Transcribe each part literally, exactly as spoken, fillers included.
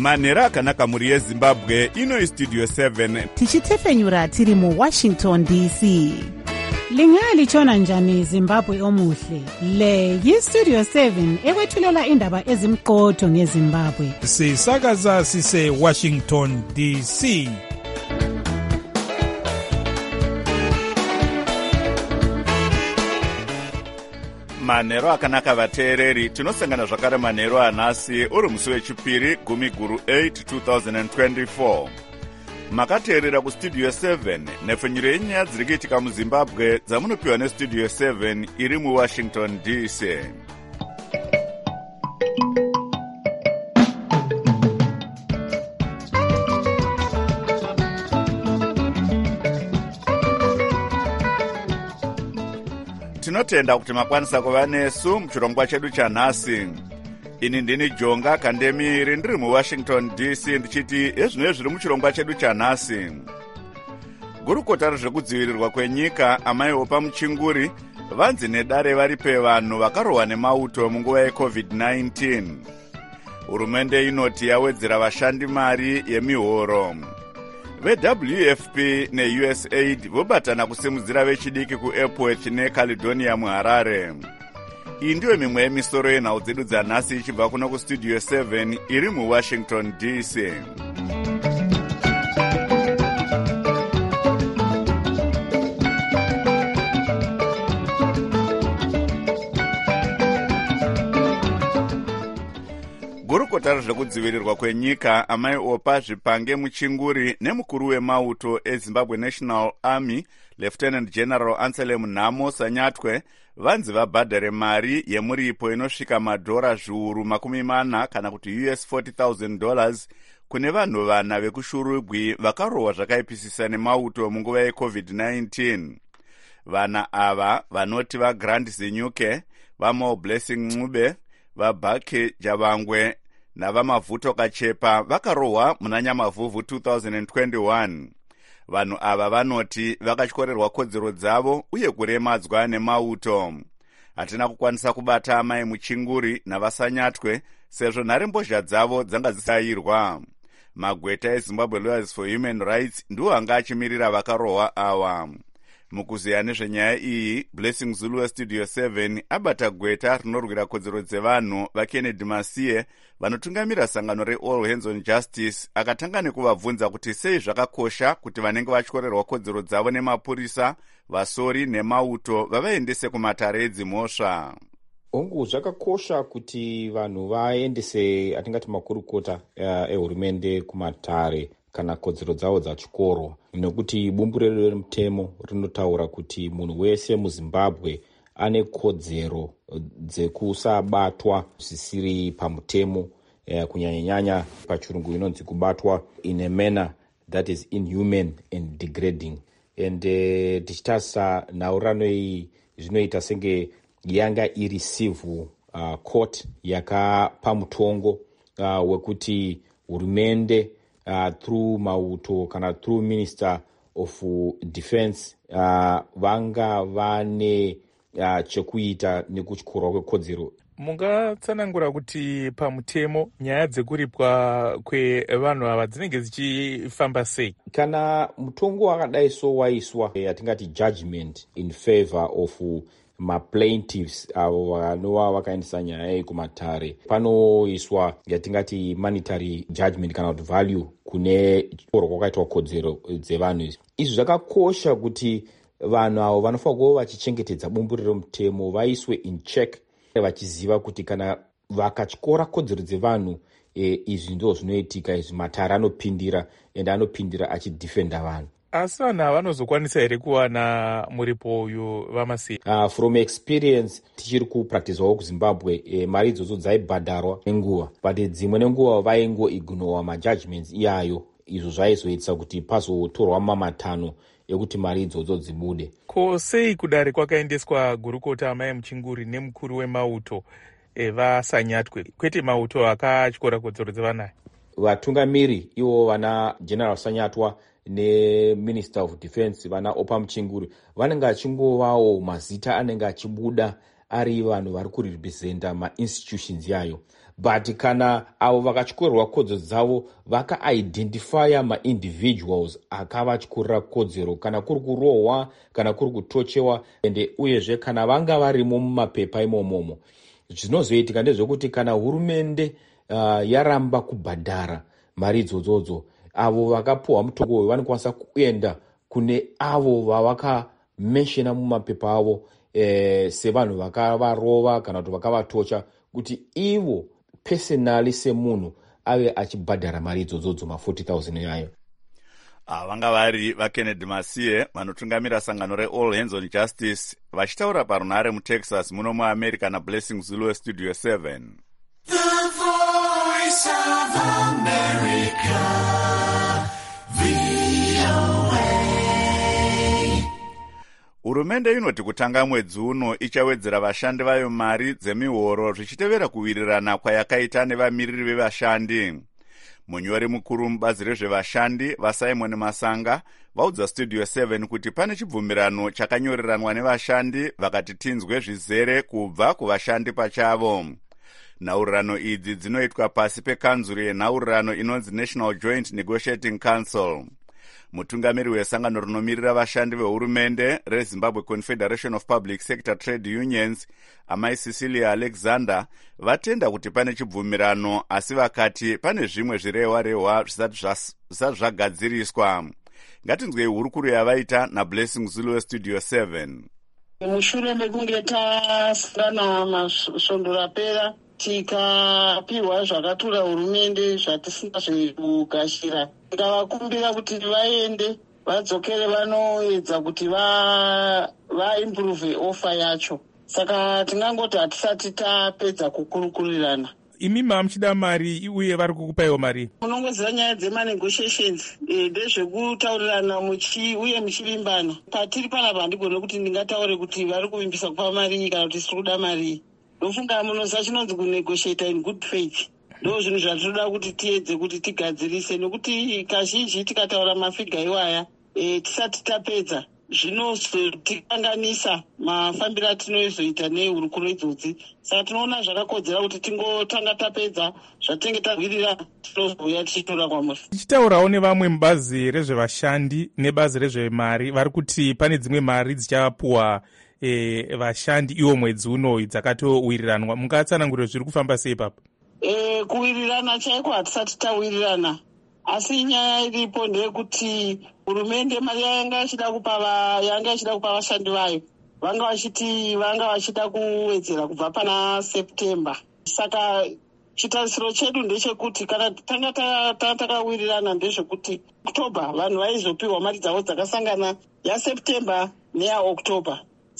manhero akanaka mhuri yezimbabwe. Ino istudio seven tichitefenyura tiri muwashington D C. Lingalitshona njani Zimbabwe omuhle? Le yistudio seven ekwethulela indaba ezimqotho ngeZimbabwe. Sisakaza sise Washington D C. manhero akanaka vateereri, tinosangana zvakare manhero anhasi uri musi wechipiri gumi guru eight twenty twenty-four. Makateerera kustudio seven nepfenyuro yenyaya dziri kuitika muzimbabwe dzamunopiwa nestudio seven iri muwashington D C. Tinotenda kuti makwanisa kuva nesu muchirongwa chedu chanhasi. Ini ndini Jonga Kandemiri ndiri muwashington D C ndichiti ezvino zviri muchirongwa chedu chanhasi. Gurukota rezvekudzivirirwa kwenyika amaiopa muchinguri vanzi nedare vari pevanhu vakarohwa nemauto munguva yecovid nineteen. Hurumende inoti yawedzera vashandi mari yemihoro. Ve-W F P ne-U S A I D vobatana kusimudzira vechidiki kuEpworth neCaledonia muHarare. Iyi ndiyo mimwe yemisoro yenhau dzedu dzanhasi ichibva kuno kustudio seven iri muwashington D C. Gurukota rezvekudzivirirwa kwenyika amaiopa zvipange muchinguri nemukuru wemauto eZimbabwe National Army Lieutenant General Anselm Nhamo Sanyatwe vanzi vabhadhare mari yemuripo inosvika madhora zviuru makumi mana kana kuti U S forty thousand dollars kune vanhu vana vekushurugwi vakarohwa zvakaipisisa nemauto munguva yecovid nineteen. Vana ava vanoti vaGrant Zinyuke, vamo Blessing Ncube, vaBhake Javangwe navamavuto Kachepa vakarohwa muna Nyamavhuvhu two thousand twenty-one. Vanhu ava vanoti vakatyorerwa kodzero dzavo uye kuremadzwa nemauto. Hatina kukwanisa kubata amai muchinguri navasanyatwe sezvo nharembozha dzavo dzanga dzisayirwa. Magweta eZimbabwe Lawyers for Human Rights ndiwo anga achimirira vakarohwa awa. Mukuziya nezvenyaya iyi, Blessing Zulu westudio seven abata gweta rinorwira kodzero dzevanhu vaKennedy Masiye vanotungamira sangano reAll Hands on Justice, akatanga nekuvabvunza kuti sei zvakakosha kuti vanenge vatyorerwa kodzero dzavo nemapurisa, vasori nemauto vavaendese kumatare edzimhosva. Hongu, zvakakosha kuti vanhu vaendese atingati makurukota uh, ehurumende kumatare kana kodzero dzavo dzachikoro, nekuti bumburero remutemo rinotaura kuti munhu wese muZimbabwe ane kodzero dzekusabatwa zvisiri pamutemo, eh, kunyanya-nyanya pachirungu inonzi kubatwa in a manner that is inhuman and degrading. And uh, tichitarisa nhaurano iyi zvinoita senge yanga iri civil uh, court yakapa mutongo uh, wekuti hurumende Uh, through mauto kana through Minister of Defense uh, vanga vane uh, chekuita nekuchikorwa kwekodzero. Mungatsanangura kuti pamutemo nyaya dzekuripwa kwevanhu ava dzinenge dzichifamba sei? Kana mutongo wakadai so waiswa yatingati judgment in favor of maplaintiffs avo vanova vakaendesa nyaya iyi kumatare, panoiswa yatingati monetary judgment kana kuti value kune chikorwa kwakaitwa kodzero dzevanhu izvi. Izvi zvakakosha kuti vanhu avo vanofanira kuva vachichengetedza bumburiro remutemo vaiswe in check, vachiziva kuti kana vakachikora kodzero dzevanhu e, izvi ndo zvinoitika, izvi matare anopindira ende anopindira achidefenda vanhu. Asi vanhu ava vanozokwanisa here kuwana muripo uyu vamasiye? Uh, from experience tichiri kupracticewawo kuZimbabwe, e, mari idzodzo dzaibhadharwa nenguva, but dzimwe nenguva vaingoignowa majudgments iyayo, izvo zvaizoitisa kuti pazotorwa mamatano ekuti mari idzodzo dzibude. Ko sei kudare kwakaendeswa gurukota amai muchinguri nemukuru wemauto e, vasanyatwe, kwete mauto akatyora kodzero dzevanhu? Vatungamiri ivo vana General Sanyatwa neMinister of Defense vana opa muchinguri vanenge achingovawo mazita anenge achibuda ari vanhu vari kurepresenta mainstitutions yayo, but kana avo vakatyorerwa kodzero dzavo vakaidentifya maindividuals akavatyorera kodzero kana kuri kurohwa kana kuri kutochewa ende uyezve kana vanga varimo mumapepa imomomo. Zvinozoitika ndezvekuti kana hurumende uh, yaramba kubhadhara mari idzodzodzo, avo vakapuhwa mutongo uyu vanokwanisa kuenda kune avo vavakameshena mumapepa avo eh, sevanhu vakavarova kana kuti vakavatocha, kuti ivo personally semunhu ave achibhadhara mari idzodzodzo ma forty thousand yayo. Ah, vanga vari vaKennedy Masiye vanotungamira sangano reAll Hands on Justice vachitaura parunhare muTexas muno muAmerica naBlessing Zulu weStudio seven. The Voice of America, V O A. Hurumende inoti kutanga mwedzi uno ichawedzera vashandi vayo mari dzemihoro zvichitevera kuwirirana kwayakaita nevamiriri vevashandi. Munyori mukuru mubazi rezvevashandi vaSimon Masanga vaudza Studio seven kuti pane chibvumirano chakanyoreranwa nevashandi vakati tinzwe zvizere kubva kuvashandi pachavo. Nhaurirano idzi dzinoitwa pasi pekanzuru yenhaurirano inonzi National Joint Negotiating Council. Mutungamiri wesangano rinomirira vashandi vehurumende reZimbabwe Confederation of Public Sector Trade Unions, amai Cecilia Alexander, vatenda kuti pane chibvumirano asi vakati pane zvimwe zvirehwa rehwa zvisati zvagadziriswa. Ngatinzwei hurukuru yavaita naBlessing Zulu weStudio seven. Mushure mekunge tasangana masvondo rapera tikapiwa zvakatura hurumende zvatisingazvikugashira, tikavakumbira kuti vaende vadzokere vanoedza kuti vaimprove ofa yacho. Saka tingangoti hatisati tapedza kukurukurirana. Imi mamuchida mari uye vari kukupaiwa mari? Munongozira nyaya dzemanegotiations ndezvekutaurirana uye muchivimbana. Patiri panapa handigone kuti ndingataure kuti vari kuvimbisa kupa mari kana kuti siri kuda mari. Ndofunga munosa chinonzi kunegotiate in good faith. Ndo zvinhu zvatinoda kuti tiedze kuti tigadzirise, nekuti kazhinji tikataura mafiga iwaya e, tisati tapedza zvinozotikanganisa mafambiro atinozoita nehurukuro idzodzi. Saka tinoona zvakakodzera kuti tingotanga tapedza zvatenge tagwirira tinozouya tichitora kwamuri. Tichitaurawo nevamwe mubazi rezvevashandi nebazi rezvemari vari kuti pane dzimwe mari dzichapuwa e, vashandi iwo mwedzi uno dzakatowiriranwa. Mungatsanangurira zviri kufamba sei papa? E, kuwirirana chaiko hatisati tawirirana, asi nyaya iripo ndeyekuti hurumende mari yanga ichida kupa yanga ichida kupa vashandi vayo vanga vachiti vanga vachida kuwedzera kubva pana September. Saka chitarisiro chedu ndechekuti kana tanga takawirirana ndezvekuti October vanhu vaizopiwa mari dzavo dzakasangana yaSeptember neyaOctober.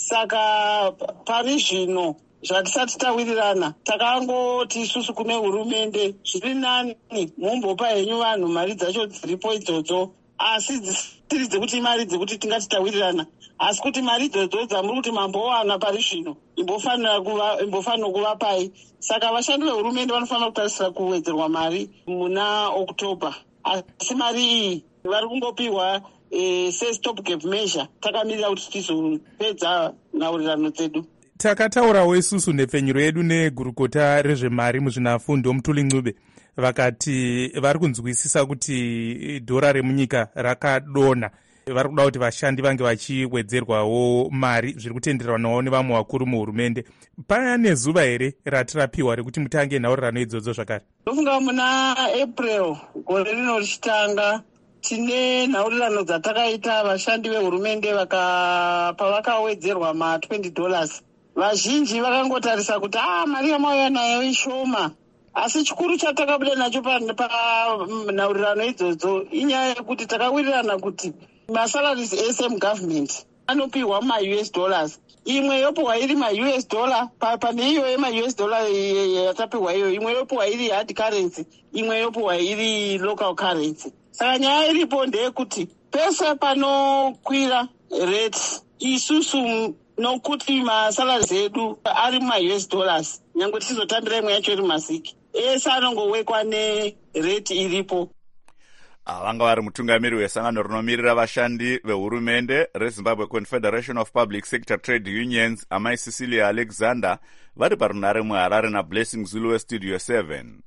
Saka pari zvino zvatisati tawirirana takangoti isusu kune hurumende zviri nani mumbopa henyu vanhu mari dzacho dziripo idzodzo, asi dzisiri dzekuti mari dzekuti tingati tawirirana, asi kuti mari idzodzo dzamuri kuti mambowana pari zvino imbofanira kuva imbofanira kuvapai. Saka vashandi vehurumende vanofanira kutarisira kuwedzerwa mari muna October, asi mari iyi vari kungopiwa e, se-stop gap measure. Takamirira kuti tizopedza nhaurirano dzedu. Takataurawo isusu nepfenyuro yedu negurukota rezvemari muzvinafundo Mutuli Ncube vakati vari kunzwisisa kuti dhora remunyika rakadonha, vari kuda kuti vashandi vange vachiwedzerwawo mari zviri kutenderanawo nevamwe vakuru muhurumende. Pane zuva here ratirapiwa rekuti mutange nhaurirano idzodzo zvakare? Ndofunga muna April gore rino richitanga tine nhaurirano dzatakaita vashandi vehurumende vaka pavakawedzerwa ma twenty dollars. Vazhinji vakangotarisa kuti ah mari yamauya nayo ishoma, asi chikuru chatakabuda nacho panhaurirano idzodzo inyaya yekuti takawirirana kuti masalaries ese mugovernment anopiwa ma-U S dollars. Imwe yopiwa iri ma-U S dollar, pane iyo yema-U S dollar yatapiwa iyo, imwe yopiwa iri hard currency, imwe yopiwa iri local currency. Saka nyaya iripo ndeyekuti pese panokwira rate isusu nokuti masalaries edu ari ma-U S dollars, nyange tichizotambira imwe yacho iri masiki, ese anongowekwa nerate iripo. Vanga vari mutungamiri wesangano rinomirira vashandi vehurumende reZimbabwe Confederation of Public Sector Trade Unions, amai Cecilia Alexander, vari parunare muharare nablessing zulu westudio seven.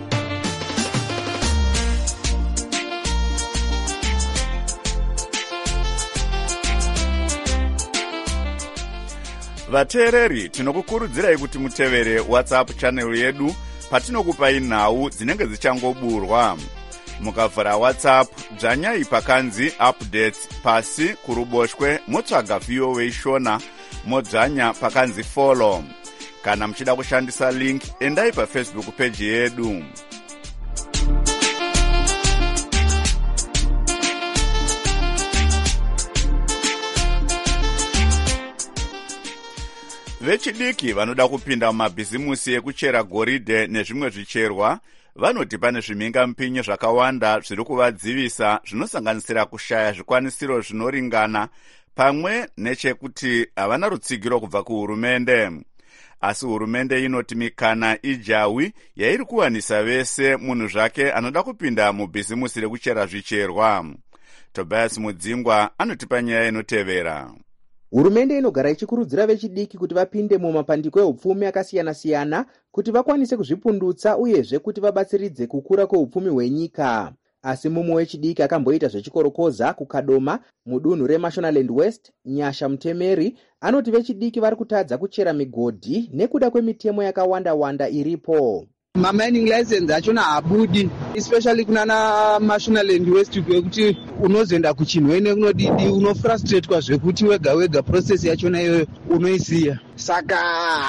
vateereri tinokukurudzirai kuti mutevere whatsapp channel yedu patinokupai nhau dzinenge dzichangoburwa. mukavhura whatsapp dzvanyai pakanzi updates pasi kuruboshwe motsvaga V O A shona modzvanya pakanzi follow. kana muchida kushandisa link endai pafacebook page yedu. vechidiki vanoda kupinda mumabhizimusi ekuchera goridhe nezvimwe zvicherwa vanoti pane zvimhingamupinyi zvakawanda zviri kuvadzivisa zvinosanganisira kushaya zvikwanisiro zvinoringana pamwe nechekuti havana rutsigiro kubva kuhurumende. asi hurumende inoti mikana ijawi yairi kuwanisa vese munhu zvake anoda kupinda mubhizimusi rekuchera zvicherwa. Tobias Mudzingwa anotipa nyaya inotevera. Hurumende inogara ichikurudzira vechidiki kuti vapinde mumapandiko eupfumi akasiyana-siyana kuti vakwanise kuzvipundutsa uyezve kuti vabatsiridze kukura kweupfumi hwenyika. Asi mumwe wechidiki akamboita zvechikorokoza kuKadoma mudunhu reMashonaland West, Nyasha Mutemeri, anoti vechidiki vari kutadza kuchera migodhi nekuda kwemitemo yakawanda-wanda iripo. mamining license achona habudi, especially kunana Mashonaland West kwekuti unozoenda kuchinhwene kunodidi unofrustratewa zvekuti wega wega process yachona iyoyo unoisiya. Saka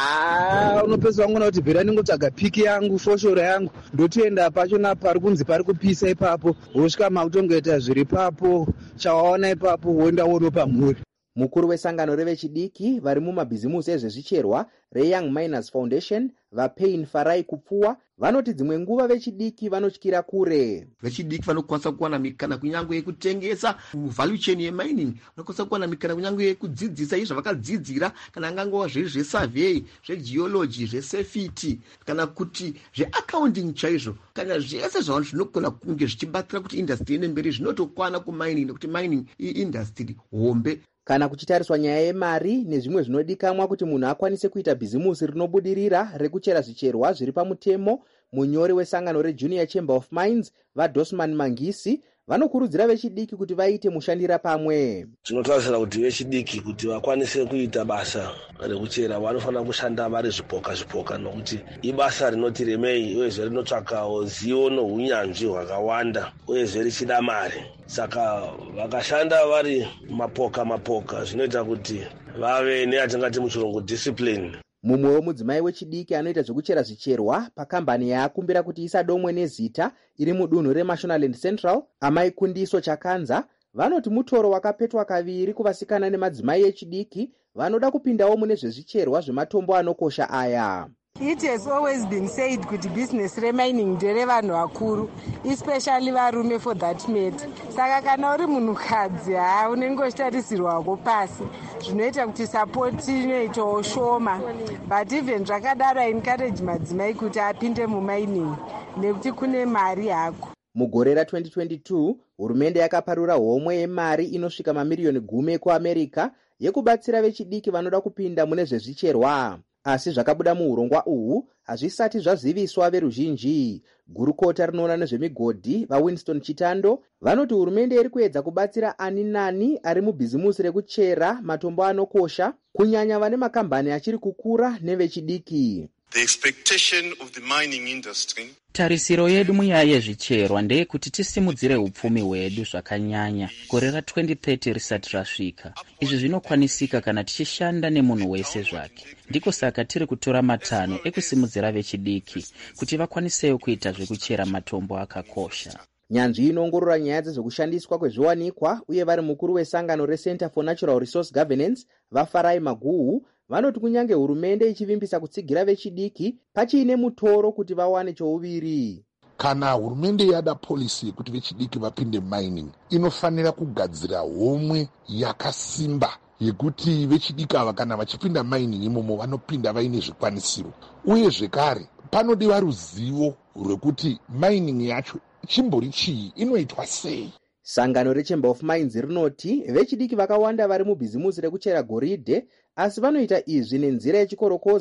unopesa wangona kuti bhera ningotsvaga piki yangu foshoro yangu ndotoenda pachona pari kunzi pari kupisa ipapo wosvika mautongoita zviri papo chawaona ipapo woenda wonopa mhuri. Mukuru wesangano revechidiki vari mumabhizimusi ezvezvicherwa reYoung Miners Foundation vaPain Farai Kupfuwa vanoti dzimwe nguva vechidiki vanotyira kure. Vechidiki vanokwanisa kuwana mikana kunyange yekutengesa value chain yemining, vanokwanisa kuwana mikana kunyange yekudzidzisa izvo vakadzidzira kana angangova zviri zvesurvey, zvegeology, zvesafety kana kuti zveaccounting chaizvo, kana zvese zvavanhu zvinogona kunge zvichibatsira kuti industry ine mberi zvinotokwana kumining nekuti mining iindustry hombe. Kana kuchitariswa nyaya yemari nezvimwe zvinodikamwa kuti munhu akwanise kuita bhizimusi rinobudirira rekuchera zvicherwa zviri pamutemo, munyori wesangano reJunior Chamber of Mines vaDosman Mangisi vanokurudzira vechidiki kuti vaite mushandira pamwe. Tinotarisira kuti vechidiki kuti vakwanise kuita basa rekuchera vanofanira kushanda vari zvipoka zvipoka nokuti ibasa rinoti remei uyezve rinotsvaka zivo nounyanzvi hwakawanda uyezve richida mari. Saka vakashanda vari mapoka mapoka zvinoita kuti vave neatingati muchirungu discipline. Mumwe wemudzimai wechidiki anoita zvekuchera zvicherwa pakambani yaakumbira kuti isadomwe nezita iri mudunhu reMashonaland Central, Amai Kundiso Chakanza, vanoti mutoro wakapetwa kaviri kuvasikana nemadzimai echidiki vanoda kupindawo mune zvezvicherwa zvematombo anokosha aya. It has always been said kuti business remining ndere vanhu vakuru, especially varume for that matter. Saka kana uri munhukadzi ha unenge uchitarisirwako pasi, zvinoita kuti support inoitawo shoma. But even zvakadaro I encourage madzimai kuti apinde mumining nekuti kune mari hako. Mugore ra-twenty twenty-two, hurumende yakaparura homwe yemari inosvika mamiriyoni gumi ekuAmerica yekubatsira vechidiki vanoda kupinda mune zvezvicherwa. Asi zvakabuda muurongwa uhu hazvisati zvaziviswa veruzhinji. Gurukota rinoona nezvemigodhi vaWinston Chitando vanoti hurumende iri kuedza kubatsira ani nani ari mubhizimusi rekuchera matombo anokosha, kunyanya vane makambani achiri kukura nevechidiki. The expectation of the mining industry. Tarisiro yedu munyaya yezvicherwa ndeyekuti tisimudzire upfumi hwedu zvakanyanya gore ra-twenty thirty risati rasvika. Izvi zvinokwanisika kana tichishanda nemunhu wese zvake. Ndiko saka tiri kutora matanho ekusimudzira vechidiki kuti vakwanisewo kuita zvekuchera matombo akakosha. Nyanzvi inoongorora nyaya dzezvekushandiswa kwezviwanikwa uye vari mukuru wesangano reCenter for Natural Resource Governance vaFarai Maguhu vanoti kunyange hurumende ichivimbisa kutsigira vechidiki pachiine mutoro kuti vawane chouviri. Kana hurumende yada policy kuti vechidiki vapinde mining, inofanira kugadzira homwe yakasimba yekuti vechidiki ava kana vachipinda mining imomo vanopinda vaine zvikwanisiro. Uye zvekare panodiwa ruzivo rwekuti mining yacho chimbori chii, inoitwa sei. Sangano reChamber of Mines rinoti vechidiki vakawanda vari mubhizimusi rekuchera goridhe, asi vanoita izvi nenzira yechikorokoza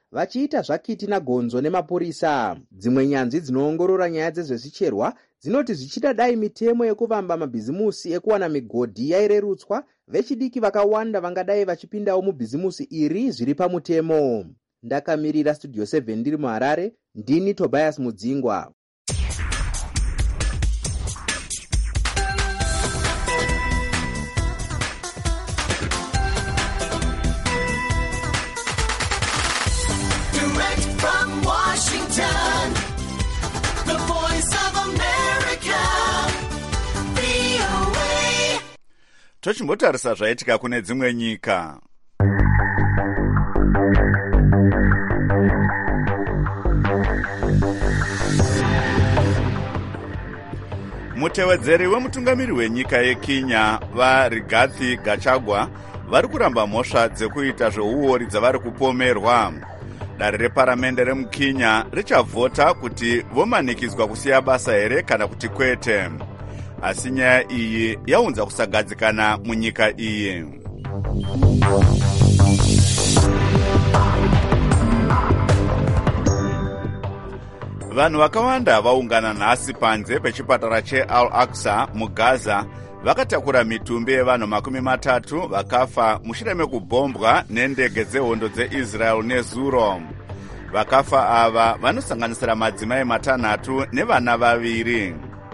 vachiita zvakiti nagonzo nemapurisa. Dzimwe nyanzvi dzinoongorora nyaya dzezvezvicherwa dzinoti zvichida dai mitemo yekuvamba mabhizimusi ekuwana migodhi yairerutswa, vechidiki vakawanda vangadai vachipindawo mubhizimusi iri zviri pamutemo. Ndakamirira Studio seven ndiri muHarare, ndini Tobias Mudzingwa. Direct from Washington, the voice of America, V O A. Tochimbotarisa zvaitika kune dzimwe nyika. Mutevedzeri wemutungamiri wenyika yeKenya vaRigathi Gachagua vari kuramba mhosva dzekuita zveuori dzavari kupomerwa. Dare reparamende remuKenya richavhota kuti vomanikidzwa kusiya basa here kana kuti kwete. Asi nyaya iyi yaunza kusagadzikana munyika iyi. Vanhu vakawanda vaungana nhasi panze pechipatara cheAl-Aqsa muGaza vakatakura mitumbi yevanhu makumi matatu vakafa mushure mekubhombwa nendege dzehondo dzeIsrael nezuro. Vakafa ava vanosanganisira madzimai matanhatu nevana vaviri.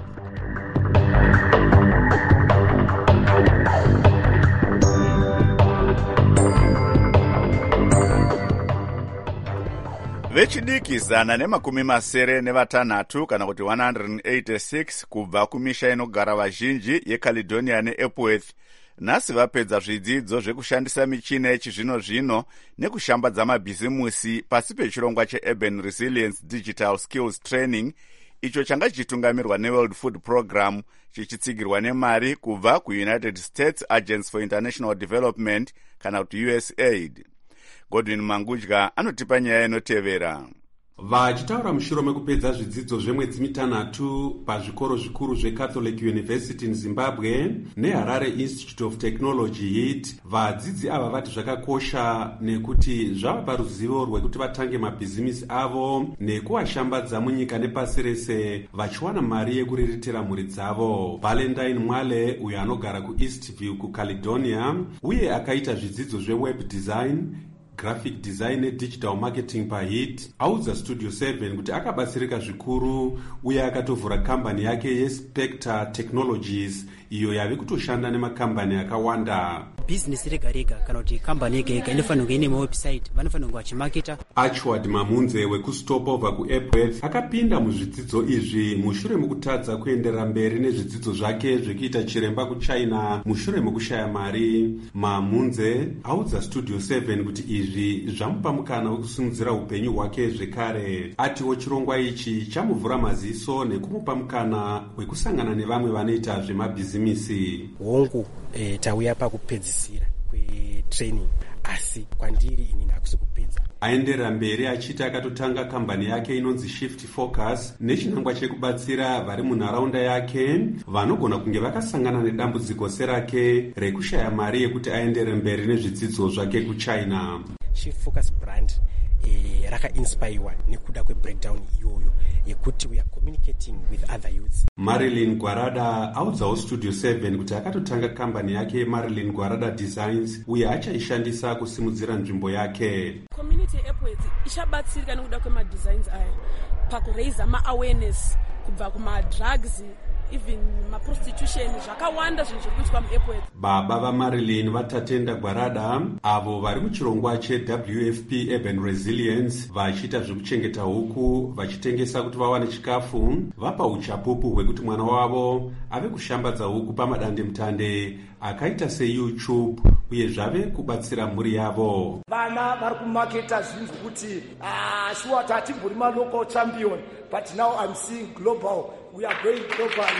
Vechidiki zana nemakumi masere nevatanhatu kana kuti one hundred eighty-six kubva kumisha inogara vazhinji yeCaledonia neEpworth nhasi vapedza zvidzidzo zvekushandisa michina yechizvino zvino nekushambadza mabhizimusi pasi pechirongwa cheUrban Resilience Digital Skills Training, icho changa chichitungamirwa neWorld Food Program chichitsigirwa nemari kubva kuUnited States Agency for International Development kana kuti U S A I D. Godwin Mangudya anotipa nyaya inotevera. Vachitaura mushure mekupedza zvidzidzo zvemwedzi mitanhatu pazvikoro zvikuru zveCatholic University in Zimbabwe neHarare Institute of Technology I T, vadzidzi ava vati zvakakosha nekuti zvavapa ruzivo rwekuti vatange mabhizimisi avo nekuashambadza munyika nepasi rese vachiwana mari yekuriritira mhuri dzavo. Valentine Mwale, uyo anogara kuEastview kuCaledonia uye akaita zvidzidzo zveweb design, graphic design nedigital marketing pahit, audza Studio seven kuti akabatsirika zvikuru uye akatovhura kambani yake yeSpectre Technologies iyo yave kutoshanda nemakambani akawanda. Business rega rega kana kuti kambani yega yega inofanira kuva ine mawebsite, vanofanira kuva vachimaketa. Achwad Mamunze wekuStopover kuEpworth akapinda muzvidzidzo izvi mushure mekutadza kuenderera mberi nezvidzidzo zvake zvekuita chiremba kuChina mushure mekushaya mari. Mamunze audza Studio seven kuti izvi zvamupa mukana wekusimudzira upenyu hwake zvekare. Atiwo chirongwa ichi chamuvhura maziso nekumupa mukana wekusangana nevamwe vanoita zvemabhizimisi. Hongu eh, tauya pakupedzisira kwetraining asi kwandiri inini hakusi kupedza. Aenderera mberi achiti akatotanga kambani yake inonzi Shift Focus nechinangwa chekubatsira vari munharaunda yake vanogona kunge vakasangana nedambudziko serake rekushaya mari yekuti aenderere mberi nezvidzidzo zvake kuChina. Shift Focus brand eh, rakainspirwa nekuda kwebreakdown iyoyo yekuti we are communicating with other youths. Marilyn Gwarada audzawo Studio seven kuti akatotanga kambani yake Marilyn Gwarada Designs uye achaishandisa kusimudzira nzvimbo yake. Community Epworth ichabatsirika nekuda kwemadesigns aya pakuraisa ma-awareness kubva kuma-drugs, even ma-prostitution, zvakawanda zvinhu zviri kuitwa muEpworth. Baba vaMarilyn vatatenda Gwarada avo vari muchirongwa cheW F P Urban Resilience vachiita zvekuchengeta huku vachitengesa kuti vawane chikafu vapa uchapupu hwekuti mwana wavo ave kushambadza huku pamadandemutande akaita seYouTube uye zvave kubatsira mhuri yavo. Vana vari kumaketa zvinhu kuti ah sure tatimburi ma local champion but now I'm seeing global, we are going global.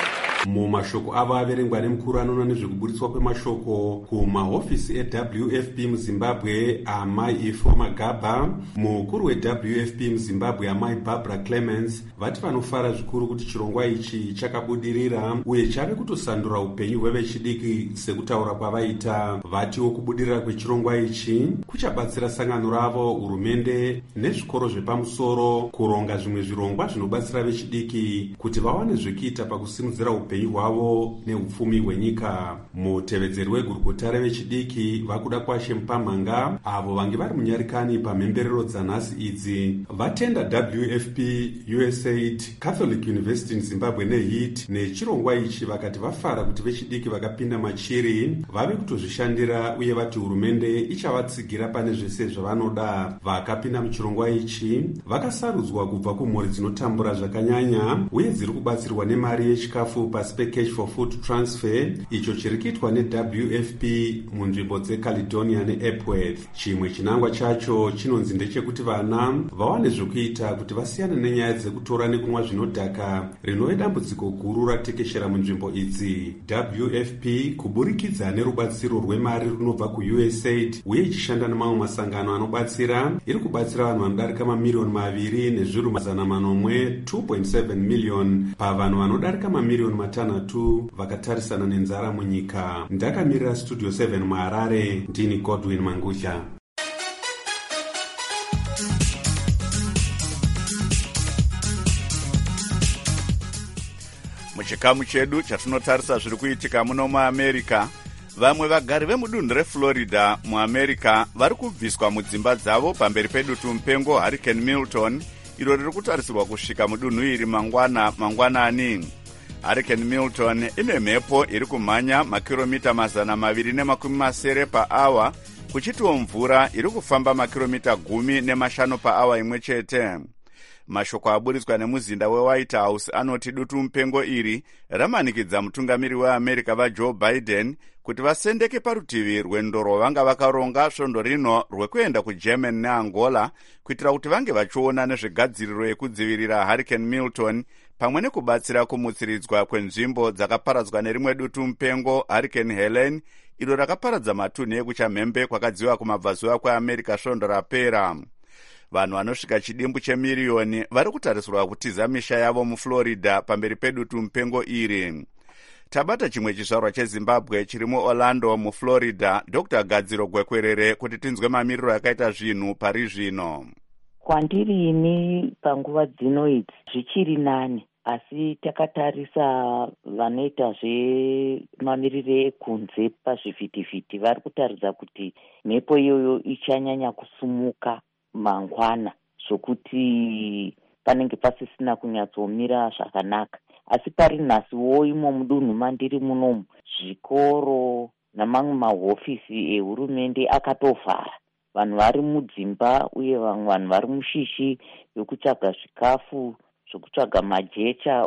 mumashoko avo averengwa nemukuru anoona nezvekuburitswa kwemashoko kumahofisi eW F P muzimbabwe amai Ifo Magaba, mukuru weW F P muzimbabwe amai Barbara Clemens vati vanofara zvikuru kuti chirongwa ichi chakabudirira uye chave kutosandura upenyu hwevechidiki sekutaura kwavaita. Vatiwo kubudirira kwechirongwa ichi kuchabatsira sangano ravo, hurumende nezvikoro zvepamusoro kuronga zvimwe zvirongwa zvinobatsira vechidiki kuti vawane zvekuita pakusimudzira upenyu hwavo neupfumi hwenyika. Mutevedzeri wegurukota revechidiki vakuda kwashe Mpamhanga, avo vange vari munyarikani pamhemberero dzanhasi idzi, vatenda W F P, U S A I D, Catholic University in Zimbabwe neH I T nechirongwa ichi, vakati vafara kuti vechidiki vakapinda machiri vave kutozvishandira uye vati hurumende ichavatsigira pane zvese zvavanoda. Vakapinda muchirongwa ichi vakasarudzwa kubva kumhuri dzinotambura zvakanyanya uye dziri kubatsirwa nemari yechikafu pasi peCash for Food Transfer, icho chiri kuitwa neW F P munzvimbo dzeCaledonia neEpworth. Chimwe chinangwa chacho chinonzi ndechekuti vana vawane zvekuita kuti vasiyane nenyaya dzekutora nekunwa zvinodhaka, rinove dambudziko guru ratekeshera munzvimbo idzi. W F P kuburikidza nerubatsiro rwemari runobva kuU S A I D uye ichishanda nemamwe masangano anobatsira, iri kubatsira vanhu vanodarika mamiliyoni maviri nezviru mazana manomwe two point seven million pavanhu vanodarika mamiliyoni matanhatu vakatarisana nenzara munyika. Ndakamirira Studio seven muHarare, ndini Godwin Mangudya. Muchikamu chedu chatinotarisa zviri kuitika muno muAmerica, vamwe vagari vemudunhu reFlorida muAmerica vari kubviswa mudzimba dzavo pamberi pedutu mupengo Hurricane Milton, iro riri kutarisirwa kusvika mudunhu iri mangwana mangwanani. Hurricane Milton ine mhepo iri kumhanya makiromita mazana maviri nemakumi masere paawa, kuchitiwo mvura iri kufamba makiromita gumi nemashanu paawa imwe chete. Mashoko aburitswa nemuzinda weWhite House anoti dutu mupengo iri ramanikidza mutungamiri weAmerica vaJoe Biden kuti vasendeke parutivi rwendo rwavanga vakaronga svondo rino rwekuenda kuGermany neAngola kuitira kuti vange vachiona nezvegadziriro yekudzivirira Hurricane Milton pamwe nekubatsira kumutsiridzwa kwenzvimbo dzakaparadzwa nerimwe dutu mupengo Hurricane Helen, iro rakaparadza matunhu ekuchamhembe kwakadziwa kumabvazuva kweAmerica svondo rapera. Vanhu vanosvika chidimbu chemiriyoni vari kutarisirwa kutiza misha yavo muFlorida pamberi pedutu mupengo iri. Tabata chimwe chizvarwa cheZimbabwe chiri muOrlando muFlorida, Doctor Gadziro Gwekwerere, kuti tinzwe mamiriro yakaita zvinhu pari zvino. Kwandiri ini panguva dzino idzi zvichiri nani, asi takatarisa vanoita zvemamiriro ekunze pazvivhitivhiti vari kutaridza kuti mhepo iyoyo ichanyanya kusumuka mangwana, zvokuti panenge pasisina kunyatsomira zvakanaka. Asi pari nhasiwo imo mudunhu mandiri munomu, zvikoro namamwe mahofisi ehurumende akatovhara. Vanhu vari mudzimba uye vamwe vanhu vari mushishi yokutsvaga zvikafu, zvokutsvaga majecha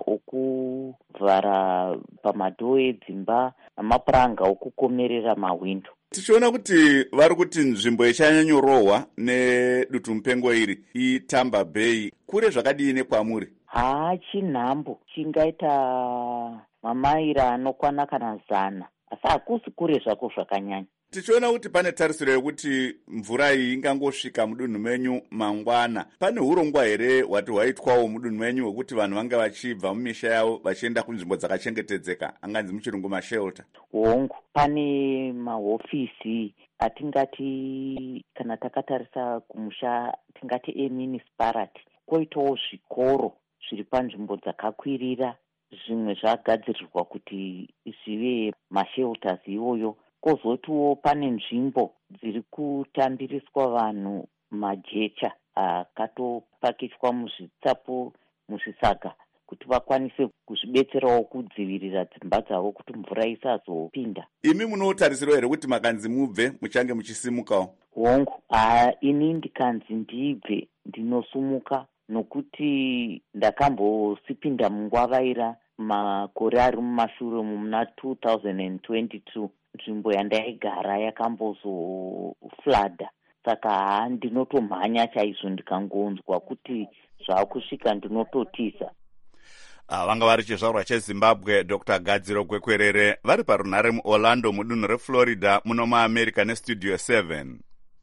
okuvhara pamadhoo edzimba namapuranga okukomerera mahwindo. Tichiona kuti vari kuti nzvimbo ichanyanyorohwa nedutu mupengo iri iTampa Bay, kure zvakadini kwamuri? Haa, chinhambo chingaita mamaira anokwana kana zana, asi hakusi kure zvako zvakanyanya. Tichiona kuti pane tarisiro yekuti mvura iyi ingangosvika mudunhu menyu mangwana. Pane urongwa here hwati hwaitwawo mudunhu menyu hwekuti vanhu vanga vachibva mumisha yavo vachienda kunzvimbo dzakachengetedzeka, anganzi muchirungu mashelter? Hongu, pane mahofisi atingati kana takatarisa kumusha tingati emunicipality, koitawo zvikoro zviri panzvimbo dzakakwirira, zvimwe zvagadzirirwa kuti zvive mashelters iwoyo. Kozotiwo pane nzvimbo dziri kutambiriswa vanhu majecha akatopakichwa muzvitsapu muzvisaga kuti vakwanise kuzvibetserawo kudzivirira dzimba dzavo kuti mvura isazopinda. Imi munotarisiro here kuti makanzi mubve muchange muchisimukawo? Hongu, haa, ini ndikanzi ndibve ndinosumuka, nokuti ndakambosipinda mungwavaira makore ari mumashure muna two thousand twenty-two. Nzvimbo yandaigara yakambozoflada, saka haa, ndinotomhanya chaizvo ndikangonzwa kuti zvakusvika ndinototiza. vanga vari chizvarwa chezimbabwe dr gadziro kwekwerere vari parunhare muorlando mudunhu reflorida muno muamerica nestudio seven.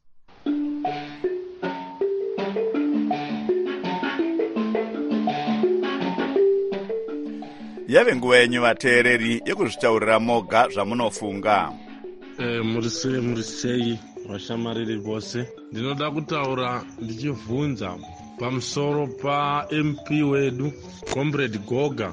yave nguva yenyu vateereri yekuzvitaurira moga zvamunofunga. e, muri sei muri sei vashamariri vose. Ndinoda kutaura ndichibvunza pamusoro paM P wedu Comrade Goga,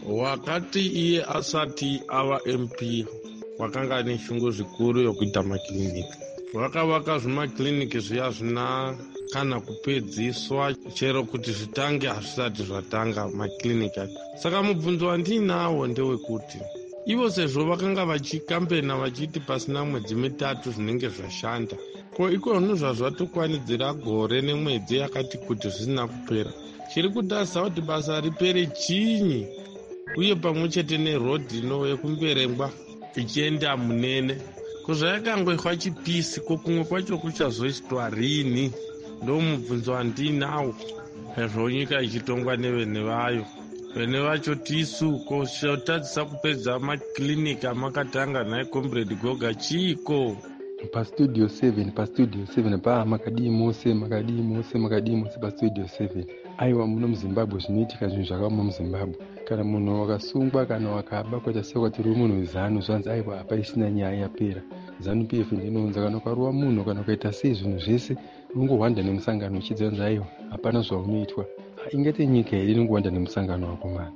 wakati iye asati ava M P wakanga neshungu zvikuru yokuita makiliniki. Vakavaka zvimakiliniki zviya zvina kana kupedziswa chero kuti zvitange hazvisati zvatanga makiliniki acho. Saka mubvunzo wandinawo ndewekuti ivo sezvo vakanga vachikampena vachiti pasina mwedzi mitatu zvinenge zvashanda, ko ikonhu zvazvatokwanidzira gore nemwedzi yakati kuti zvisina kupera. Chiri kutarisa kuti basa ripere chinyi, uye pamwe chete nerodhi ino yekumberengwa ichienda munene kuzvayakangoitwa chipisi, ko kumwe kwacho kuchazoitwa rini? Ndo mubvunzo wandinawo. Sezvo nyika ichitongwa nevene vayo, vene vacho tisu ko chotadzisa kupedza makiliniki amakatanga naye Comrade Goga chiko pastudio seven pastudio seven pa makadii mose makadii mose makadii mose pastudio seven. Aiwa muno muZimbabwe zvinoitika zvinhu zvakaoma muZimbabwe. Kana munhu wakasungwa kana wakaba kwaita sekwati ruri munhu zanu zvanzi aiwa apa isina nyaya yapera. Zanu P F ndinounza kana ukaruwa munhu kana ukaita sei zvinhu zvese unongohwanda nemusangano uchidzanzi aiwa hapana zvaunoitwa. Ingati nyika yedu inongohwanda nemusangano wako mana.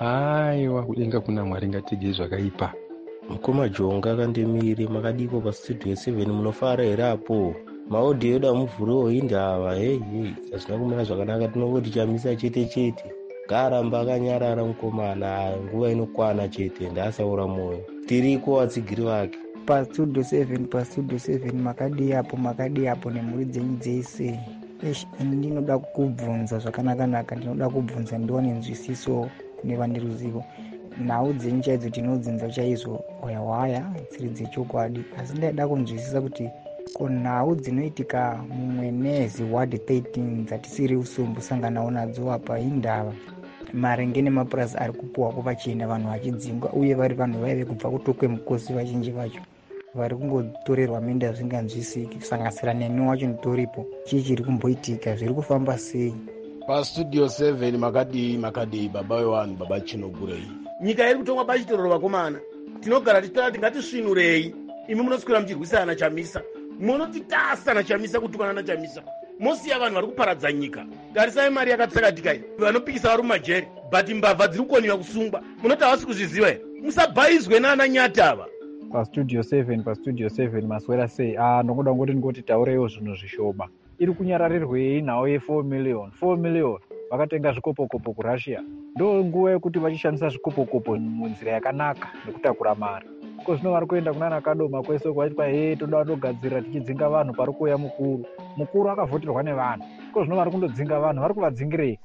Aiwa kudenga kuna Mwari ngatigire zvakaipa. Mukoma Jonga kandemiri makadiko pastudio seven munofara here apo? Maudhi edu amuvhuriwo indava hey hey hazvina kumira zvakanaka, tinongoti chamisa chete chete. Garamba akanyarara mukomana, nguva inokwana chete ndasaura moyo. Tiriko atsigiri vake. Pastudio seven pastudio seven makadi apo makadi apo nemhuri dzenyu dzese. Eish, ndinoda kubvunza zvakanaka-naka, ndinoda kubvunza ndiwane nzwisiso kune vane ruzivo. Nhau dzenyu chaidzo tinodzinza chaizvo waya-waya dziri dzechokwadi, asi ndaida kunzwisisa kuti ko nhau dzinoitika mumwenezi ward thirteen dzatisiri usumbu sanganawo nadzo apa indava maringe nemapurasi ari kupuwako vachienda vanhu vachidzingwa, uye vari vanhu vaive kubva kutokwe mukosi vazhinji vacho vari kungotorerwa menda zvisinganzwisiki. Kusanganisira nemi wacho nditoripo, chii chiri kumboitika, zviri kufamba sei? Pastudio seven makadi makadi baba wewanhu baba Chinogurei. Nyika iri kutongwa pachitororo vakomana, tinogara tichitati ngatisvinurei. Imi munoswera muchirwisana Chamisa, munotitasa Chamisa, kutukana naChamisa, mosiya vanhu vari kuparadza nyika. Tarisai mari yakatsakatika iyi, vanopikisa vari mumajeri, but mbavha dziri kukoniwa kusungwa. Munoti havasi kuzviziva here? Musabhaizwe nana Nyatava. Pastudio seven pastudio seven maswera sei? Ah, ndokuda ngoti ngoti taureiwo zvinhu zvishoma. Iri kunyararirwei nhau ye four million four million vakatenga zvikopokopo kuRussia. Ndo nguva yekuti vachishandisa zvikopokopo munzira yakanaka nekutakura mari. Ko zvino vari kuenda kunana Kadoma kwese kwachitwa he toda togadzira tichidzinga vanhu pari kuuya mukuru. Mukuru akavhoterwa nevanhu. Ko zvino vari kundodzinga vanhu, vari kuvadzingirei?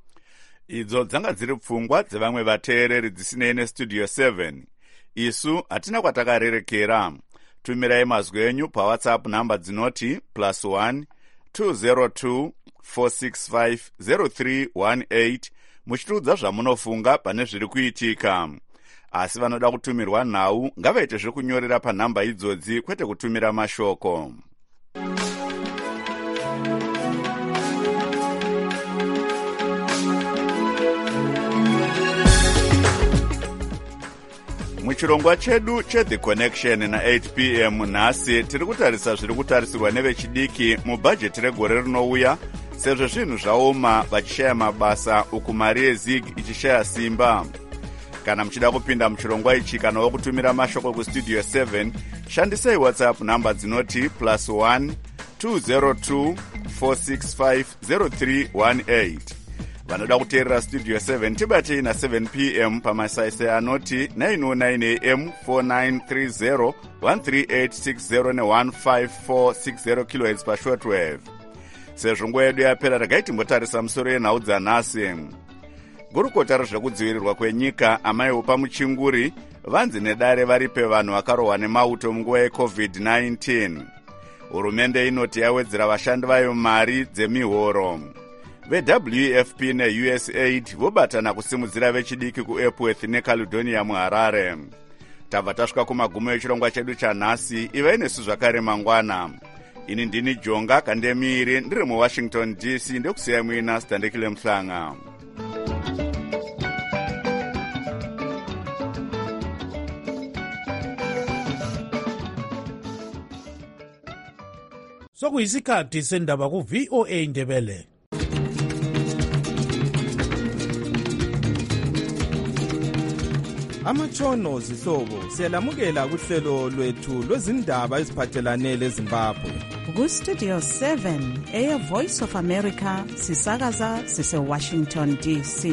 Idzo dzanga dziri pfungwa dzevamwe vateereri dzisinei nestudio seven. Isu hatina kwatakarerekera. Tumirai mazwi enyu paWhatsApp namba dzinoti plus one two zero two four six five zero three one eight muchitiudza zvamunofunga pane zviri kuitika. Asi vanoda kutumirwa nhau ngavaite zvekunyorera panhamba idzodzi kwete kutumira mashoko. Muchirongwa chedu cheThe Connection na eight p m nhasi tiri kutarisa zviri kutarisirwa nevechidiki mubhajeti regore rinouya, sezvo zvinhu zvaoma vachishaya mabasa uku mari yezig ichishaya simba. Kana muchida kupinda muchirongwa ichi kana wokutumira mashoko kustudio seven, shandisai WhatsApp namba dzinoti plus one two zero two four six five zero three one eight. Vanoda kuteerera studio seven tibatei na seven p m pamasaisai anoti nine oh nine a m four nine three zero one three eight six zero ne one five four six zero kilohertz pashortwave. Sezvo nguva yedu yapera, regai timbotarisa musoro yenhau dzanhasi. Gurukota rezvekudzivirirwa kwenyika amaiwo pamuchinguri vanzi nedare varipe vanhu vakarohwa nemauto munguva yecovid nineteen. Hurumende inoti yawedzera vashandi vayo mari dzemihoro. ve-W F P ne-U S A I D vobatana kusimudzira vechidiki kuEpworth neCaledonia muHarare. Tabva tasvika kumagumo echirongwa chedu chanhasi. Ivai nesu zvakare mangwana. Ini ndini Jonga Kandemiri, ndiri muWashington D C, ndokusiyai muina Standekile Mhlanga. Sokuyisikhathi sendaba ku-V O A Ndebele. Amatshono zihlobo siyalamukela kuhlelo lwethu lwezindaba eziphathelane leZimbabwe. Ku-Studio seven, Air Voice of America, sisakaza sise-Washington D C.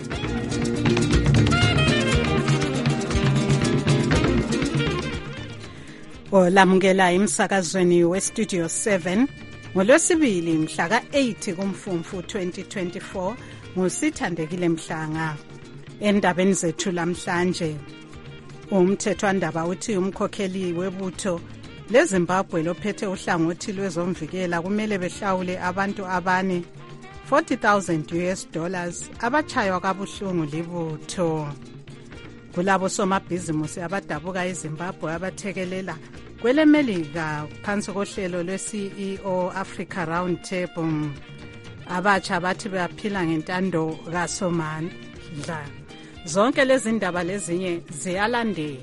Olamukela emsakazweni we-Studio seven, ngolwesibili mhla ka-eight kuMfumfu twenty twenty-four, nguSithandekile Mhlanga. Endabeni zethu lamhlanje, umthethwandaba uthi umkhokheli webutho leZimbabwe lophethe uhlangothi lwezomvikela kumele behlawule abantu abane forty thousand U S dollars abachaywa kabuhlungu libutho. Kulabo somabhizimusi abadabuka eZimbabwe abathekelela kwelemelika phansi kohlelo lwe-C E O Africa Round Table, abatsha bathi baphila ngentando kaSomandla. Zonke lezi ndaba lezinye ziyalandela.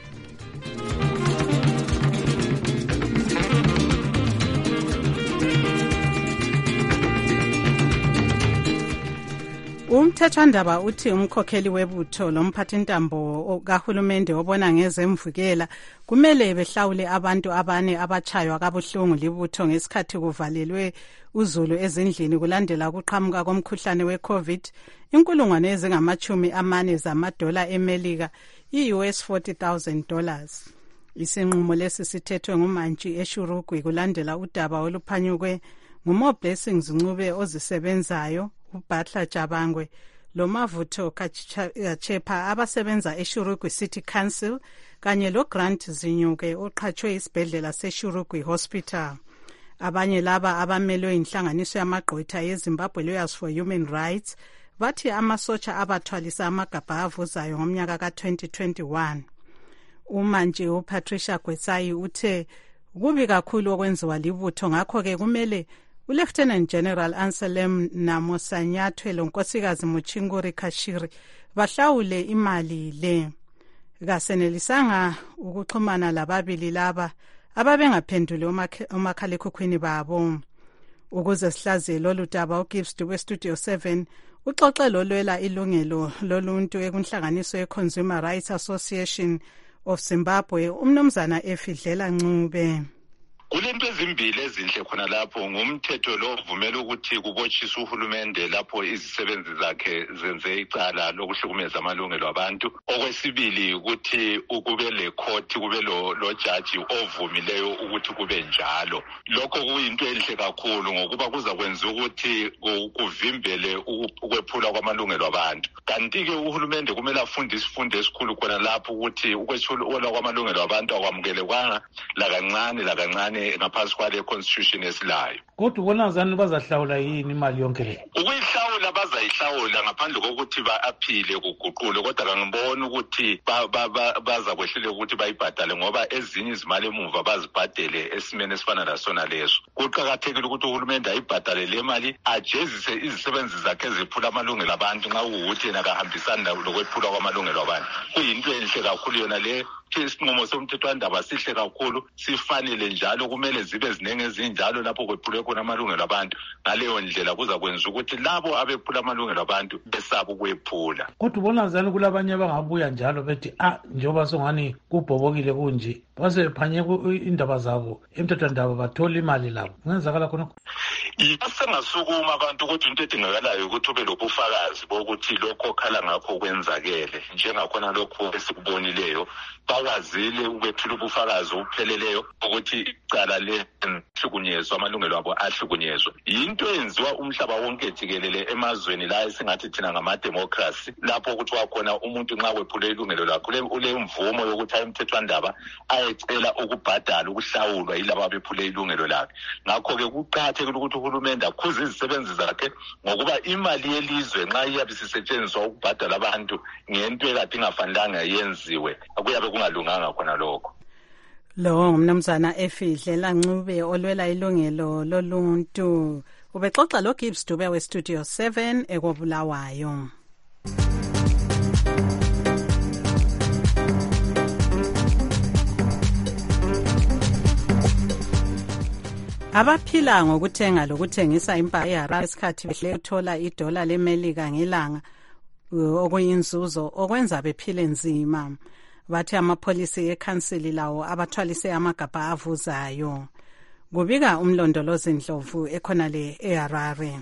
Umthethwandaba uthi umkhokheli webutho lomphathintambo kahulumende obona ngezemvukela kumele behlawule abantu abane abachaywa kabuhlungu libutho ngesikhathi kuvalelwe uzulu ezindlini kulandela ukuqhamuka komkhuhlane we-COVID inkulungwane ezingamachumi amane zamadola eMelika, i-U S forty thousand dollars. Isinqumo lesi sithethwe ngumantshi eShurugwi kulandela udaba oluphanyukwe nguMo Blessings Ncube ozisebenzayo, uBatla Jabangwe loMavutho Kachepa abasebenza eShurugwi City Council kanye loGrant Zinyuke oqhatshwe isibhedlela seShurugwi Hospital. Abanye laba abamelwe inhlanganiso yamagqwetha yeZimbabwe Lawyers for Human Rights bathi amasotsha abathwalisa amagabha avuzayo ngomnyaka ka-twenty twenty-one. Umantshi uPatricia Gwesayi uthe kubi kakhulu okwenziwa libutho, ngakho-ke kumele uLieutenant General Anselm Namosanyathwe lonkosikazi Muchinguri Kashiri bahlawule imali le. Kasenelisanga ukuxhumana lababili laba ababengaphenduli umakhalekhukhwini babo. Ukuze sihlaziye lolu daba, uGibbs we-Studio seven uxoxe lolwela ilungelo loluntu ekunhlanganiso ye-Consumer Rights Association of Zimbabwe, umnumzana Efidlela Ncube. Kulento ezimbili ezinhle khona lapho, ngumthetho lo uvumela ukuthi kubotshiswe uhulumende lapho izisebenzi zakhe zenze icala lokuhlukumeza amalungelo abantu. Okwesibili ukuthi ukube le court kube lo lo judge ovumileyo ukuthi kube njalo. Lokho kuyinto enhle kakhulu ngokuba kuza kwenza ukuthi kuvimbele ukwephula kwamalungelo abantu. Kanti ke uhulumende kumele afunde isifundo esikhulu khona lapho ukuthi ukwephula kwamalungelo abantu akwamukelekanga la kancane la kancane ngaphansi kwale constitution esilayo. Kodwa ubonazani bazahlawula yini imali yonke le? Ukuyihlawula bazayihlawula ngaphandle kokuthi ba-aphile kuguqule, kodwa kangiboni ukuthi baza kwehlile ukuthi bayibhadale ngoba ezinye izimali emuva bazibhadele esimeni esifana nasona leso. Kuqakathekile ukuthi uhulumende ayibhadale le mali, ajezise izisebenzi zakhe eziphula amalungelo abantu nxa kuwukuthi yena kahambisani lokwephula kwamalungelo abantu. Kuyinto enhle kakhulu yona le. Isinqumo somthethwandaba sihle kakhulu, sifanele njalo, kumele zibe zinenge ezinjalo lapho kwephulwe khona amalungelo abantu. Ngaleyo ndlela kuza kwenza ukuthi labo abephula amalungelo abantu besaba ukwephula. Kodwa ubonazani kulabanye abangabuya njalo bethi ah njengoba songani kubhobokile kunje base phanye indaba zabo emthethwandaba bathola imali labo. Ngenzakala khonokho. Yasengasukuma abantu ukuthi into edingakalayo ukuthi ube lobufakazi bokuthi lokho khala ngakho kwenzakele, njengakhona lokho esikubonileyo. bakwazile ukwethula ubufakazi obupheleleyo ukuthi icala lehlukunyezwa amalungelo abo ahlukunyezwa. Yinto eyenziwa umhlaba wonke jikelele emazweni la esingathi thina ngamademocracy, lapho ukuthi wakhona umuntu nxa wephule ilungelo lakho ule mvumo yokuthi ayemthethwandaba ayecela ukubhadala ukuhlawulwa yilabo abephule ilungelo lakhe. Ngakho-ke kuqakathekile ukuthi uhulumende akhuze izisebenzi zakhe ngokuba imali yelizwe nxa iyabe sisetshenziswa ukubhadala abantu ngento ekade ingafanelanga yenziwe, kuyabe kungalunganga khona lokho. Lo ngumnumzana Efidlela Ncube olwela ilungelo loluntu. Ubexoxa lo Gibbs Dube we Studio seven ekobulawayo. Abaphila ngokuthenga lokuthengisa impahla eHarare isikhathi behle uthola idola leMelika ngelanga okuyinzuzo okwenza bephile nzima. Bathi amapolisi ekhansili lawo abathwalise amagabha avuzayo. Kubika umlondolozi Ndlovu ekhonale eHarare.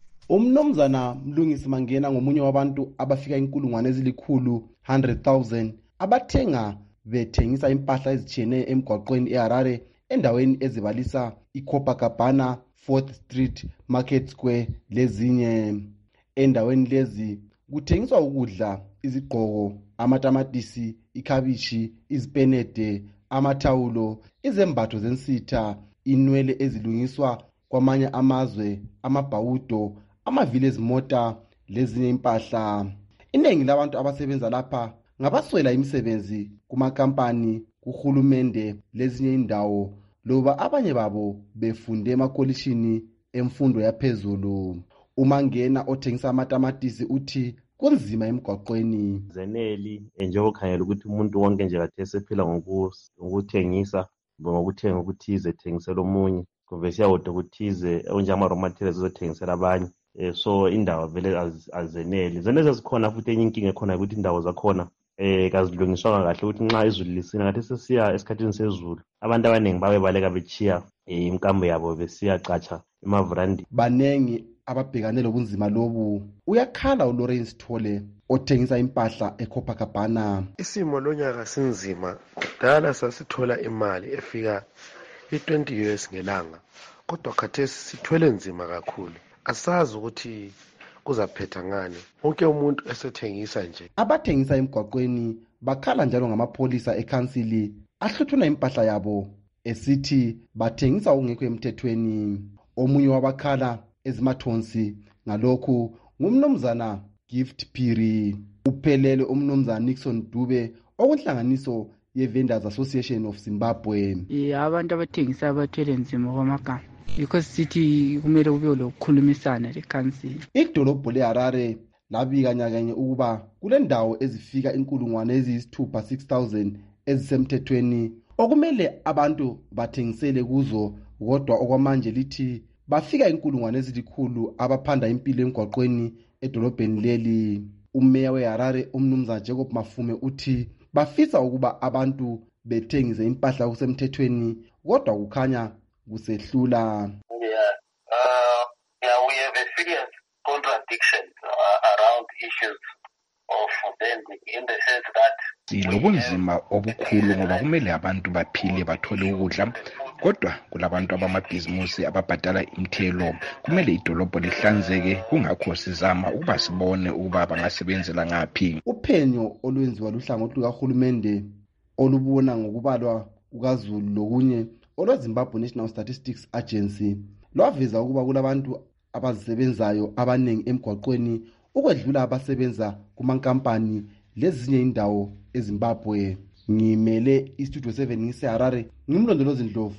Umnomzana Mlungisi Mangena ngomunye wabantu abafika inkulungwane ezilikhulu one hundred thousand abathenga bethengisa impahla ezitshiyeneyo emgwaqweni eHarare endaweni ezibalisa iCopacabana, fourth Street, Market Square lezinye. Endaweni lezi kuthengiswa ukudla, izigqoko, amatamatisi, ikhabishi, izipenede, amathawulo, izembatho zensitha, inwele ezilungiswa kwamanye amazwe, amabhawudo, amavili ezimota lezinye impahla. Iningi labantu abasebenza lapha ngabaswela imisebenzi kumakampani, kuhulumende lezinye indawo, loba abanye babo befunde emakolishini emfundo yaphezulu. uMangena othengisa amatamatisi uthi kunzima emgwaqweni. Zeneli njengokhangela ukuthi umuntu wonke nje kathe sephila ngokuthengisa ngokuthenga ukuthize thengisela omunye kumbe siyawude ukuthize onje ama raw materials ezothengisela abanye. So indawo vele azeneli. Zenezi zikhona futhi enye inkinga ekhona ukuthi indawo zakhona eh kazilungiswa kahle ukuthi nxa izulu lisina ngathi sesiya esikhathini sezulu abantu abaningi babe baleka bechiya imkambo yabo besiya cacha emavrandi. Banengi ababhekane lobunzima lobu. Uyakhala uLawrence Thole othengisa impahla eCopacabana. Isimo lonyaka sinzima. Dala sasithola imali efika i-twenty U S ngelanga, kodwa khathesi sithwele nzima kakhulu. Asazi ukuthi kuzaphetha ngani. Wonke umuntu esethengisa nje. Abathengisa emgwaqweni bakhala njalo ngamapolisa ekhansili ahluthuna impahla yabo esithi bathengisa ungekho emthethweni. Omunye wabakhala ezimathonsi ngalokhu ngumnumzana Gift Phiri. Uphelele umnumzana Nixon Dube okunhlanganiso ye-Vendors Association of Zimbabwe. Yeah, abantu abathengisa abathwele nzima kwamagama because sithi kumele kube lokukhulumisana lekhansili. Idolobho leHarare labika nyakanye ukuba kule ndawo ezifika inkulungwane eziyisithupha six thousand ezisemthethweni okumele abantu bathengisele kuzo, kodwa okwamanje lithi bafika inkulungwane ezilikhulu abaphanda impilo emgwaqweni edolobheni leli. Umeya weHarare umnumzana Jacob Mafume uthi bafisa ukuba abantu bethengise impahla kusemthethweni, kodwa kukhanya kusehlula. Yeah, uh, yeah, we have a serious contradiction uh, around issues of vending in the sense that silobunzima obukhulu ngoba kumele abantu baphile bathole ukudla, kodwa kulabantu abamabhizimusi ababhadala imthelo. Kumele idolobho lihlanzeke, kungakho sizama ukuba sibone ukuba bangasebenzela ngaphi. Uphenyo olwenziwa luhlangothi lukahulumende olubona ngokubalwa kukaZulu lokunye olweZimbabwe National Statistics Agency lwaveza ukuba kulabantu abazisebenzayo abaningi emgwaqweni ukwedlula abasebenza kumankampani lezinye indawo eZimbabwe. Ngimele iStudio seven ngiseHarare, ngimlondolozi Ndlovu.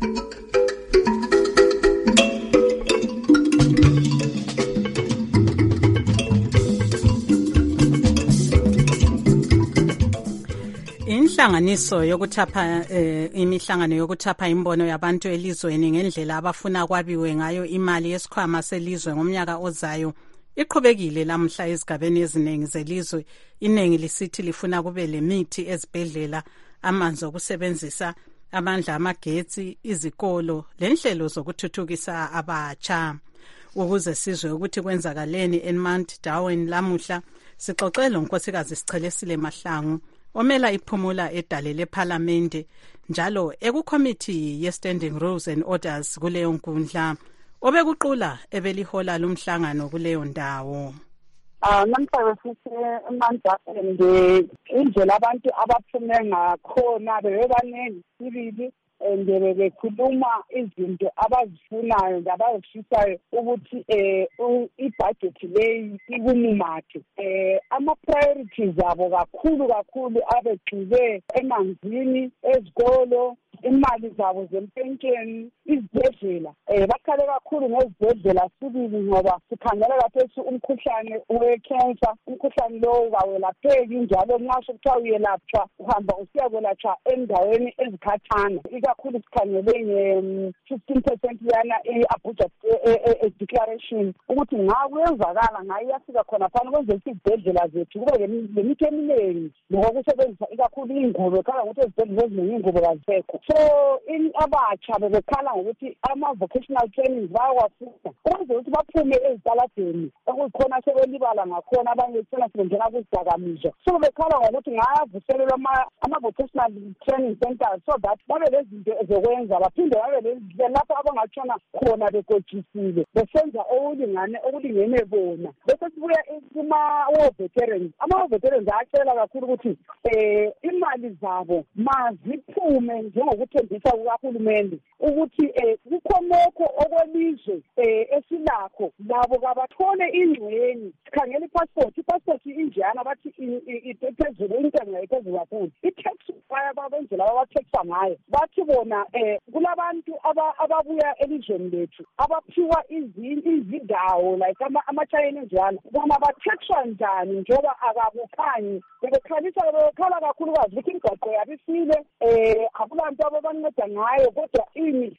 Inhlanganiso yokuthapha eh, imihlangano yokuthapha imbono yabantu elizweni ngendlela abafuna kwabiwe ngayo imali yesikhwama selizwe ngomnyaka ozayo iqhubekile lamhla ezigabeni eziningi zelizwe. Iningi lisithi lifuna kube lemithi ezibhedlela, amanzi okusebenzisa, amandla amagetsi, izikolo lenhlelo zokuthuthukisa abatsha. Ukuze sizwe ukuthi kwenzakaleni eMount Darwin lamuhla, sixoxele unkosikazi Sichelesile Mahlangu omela iphumula edale lephalamende njalo ekukhomithi ye-Standing Rules and Orders kuleyo nkundla obekuqula ebelihola lumhlangano kuleyo ndawo. Ah namhlanje sithi manje nje indlela abantu abaphume ngakhona bebebaningi sibili ndebe bekhuluma izinto abazifunayo ngabazishisayo ukuthi eh ibudget leyi ikumumathe eh ama priorities abo kakhulu kakhulu abegxile emanzini ezikolo imali zabo zempenkeni izibhedlela eh bakhale kakhulu ngezibhedlela sibili ngoba sikhangela lapho umkhuhlane we-cancer umkhuhlane lo kawelapheki njalo nxa sekuthiwa uyelapha uhamba usiyakwelatshwa endaweni ezikhathana ikakhulu sikhangele nge-fifteen percent yana i-Abuja declaration ukuthi nga kuyenzakala nga iyafika khona phana kwenzela izibhedlela zethu kube lemithi eminengi ngokusebenzisa ikakhulu ingubo khala ukuthi izibhedlela eziningi ingubo kazisekho. So in abatsha bebekhala ngokuthi ama-vocational trainings bayawafuna ukwenzela ukuthi baphume ezitaladeni okuzikhona sebelibala ngakhona abanye sena sebengena kuzidakamizwa. So bekhala ngokuthi ngayavuselelwa ama-vocational training centers so that babe lezinto ezokwenza baphinde babe lezinto lapho abangatshona khona begojisile besenza okulingane okulingene bona. Bese sibuya kuma-war veterans. Ama-war veterans ayatshela kakhulu ukuthi eh imali zabo maziphume njengokuthembisa kukahulumende ukuthi eh kukhonokho okwelizwe eh esilakho labo kabathole ingxenye. Sikhangela ipassport ipassport injana bathi iphezulu intengo yayiphezulu kakhulu i-tax bayababenzela ababathexa ngayo bathi bona eh kulabantu ababuya elizweni lethu abaphiwa izindawo like ama-China njalo bona bathexwa njani njengoba akakukhanyi bebekhalisa bebekhala kakhulukazi ukuthi imigaqo yabisile eh akulanto ababanceda ngayo kodwa ini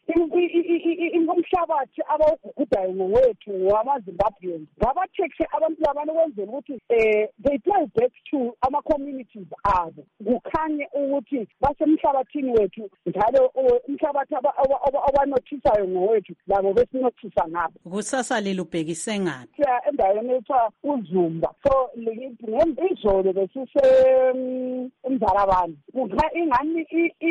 umhlabathi abawugugudayo ngowethu ngamaZimbabweans ngabathexe abantu labana ukwenzela ukuthi eh they play back to ama-communities abo kukhanye ukuthi basemhlabathini wethu njalo umhlabathi abanothisayo ngowethu labo besinothisa ngabo. Kusasa lilubhekise ngaphi? Endaweni ethiwa uZumba. So izolo besise eMzalabani ingani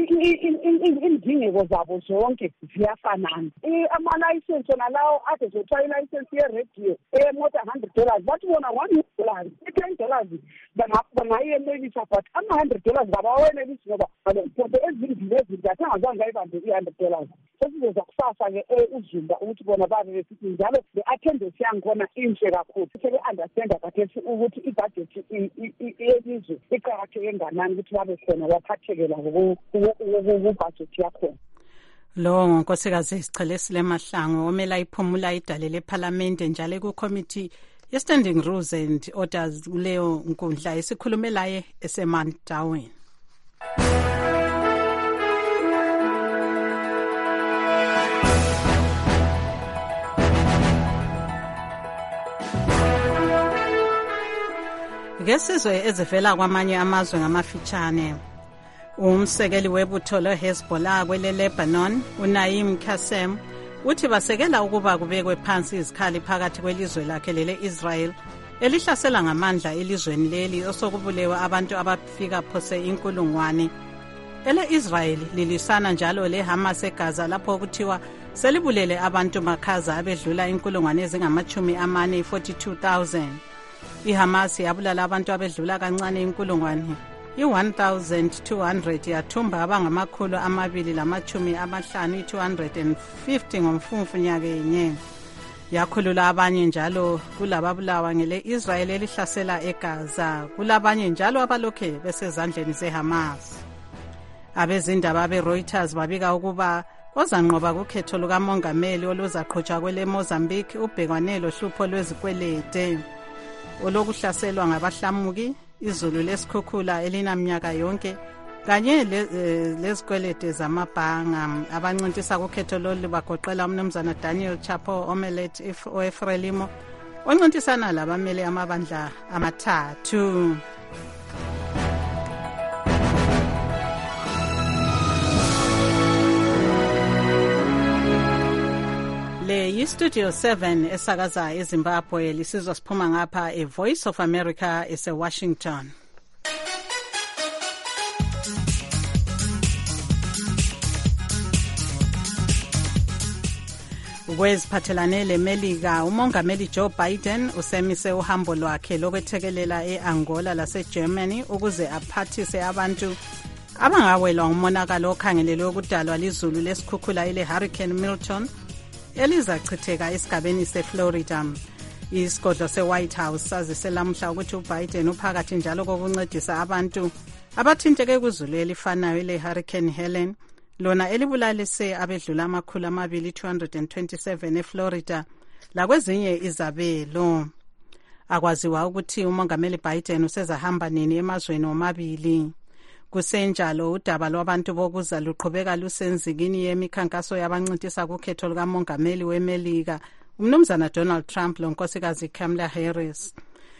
indingeko zabo zonke ziyafanana. Ama-license nalawo ade zothiwa i-license ye-radio eyemoto one hundred dollars bathi bona one dollar i-ten dollars bangayenelisa but ama-one hundred dollars ngabawenelisi ngoba izinto ezimbili ezinto asengazange ayibambe i-one hundred dollars. Sesizoza kusasa-ke uZumba ukuthi bona babe besithi njalo le-attendance yangikhona inhle kakhulu sebe-understanda kathethi ukuthi ibudget yelizwe iqakatheke nganani ukuthi babe khona baphathekela kubudget yakhona. Lo ngonkosikazi Sichelesile Mahlangu omela iphumula idale lephalamende njalo kucommittee ye-Standing Rules and Orders kuleyo nkundla esikhulumelaye esemandaweni. Ngesizwe ezivela kwamanye amazwe ngamafitshane umsekeli webutho le-Hezbollah kwele Lebanon uNaim Qassem uthi basekela ukuba kubekwe phansi izikhali phakathi kwelizwe lakhe lele-Israel elihlasela ngamandla elizweni leli osokubulewe abantu abafika phose inkulungwane. Ele-Israel lilisana njalo le-Hamas eGaza lapho kuthiwa selibulele abantu makhaza abedlula inkulungwane ezingamachumi amane forty-two thousand. IHamas yabulala abantu abedlula kancane inkulungwane i-one thousand two hundred yathumba abangamakhulu amabili lamachumi amahlanu i-two hundred fifty ngomfumfu nyaka yenye. Yakhulula abanye njalo kulababulawa ngele-Israel elihlasela eGaza kulabanye njalo abalokhe besezandleni zeHamas. Abezindaba be-Reuters babika ukuba ozanqoba kukhetho lukamongameli oluzaqhutshwa kwele Mozambique ubhekwane lohlupho lwezikwelede olokuhlaselwa ngabahlamuki izulu lesikhukhula elinaminyaka yonke kanye lezikwelede zamabhanga. Abancintisa kukhetho lolu bagoqela umnumzana Daniel Chapo Omelet oeFrelimo oncintisana labamele amabandla amathathu. Le yi-Studio seven esakaza eZimbabwe lisizwa siphuma ngapha e-Voice of America ese-Washington. Kweziphathelane leMelika, umongameli Joe Biden usemise uhambo lwakhe lokwethekelela e-Angola lase-Germany ukuze aphathise abantu abangawelwa ngumonakalo okhangelelwe ukudalwa lizulu lesikhukhula ele-Hurricane Milton elizachitheka esigabeni se-Florida. Isigodlo se-White House sazise lamuhla ukuthi uBiden uphakathi njalo kokuncedisa abantu abathinteke kuzulu elifanayo ele-Hurricane Helen, lona elibulalise abedlula amakhulu amabili two hundred twenty-seven eFlorida lakwezinye izabelo. Akwaziwa ukuthi umongameli Biden usezahamba nini emazweni omabili. Kusenjalo udaba lwabantu bokuza luqhubeka lusenzikini yemikhankaso yabancintisa kukhetho lukamongameli weMelika umnumzana Donald Trump lonkosikazi Kamala Harris.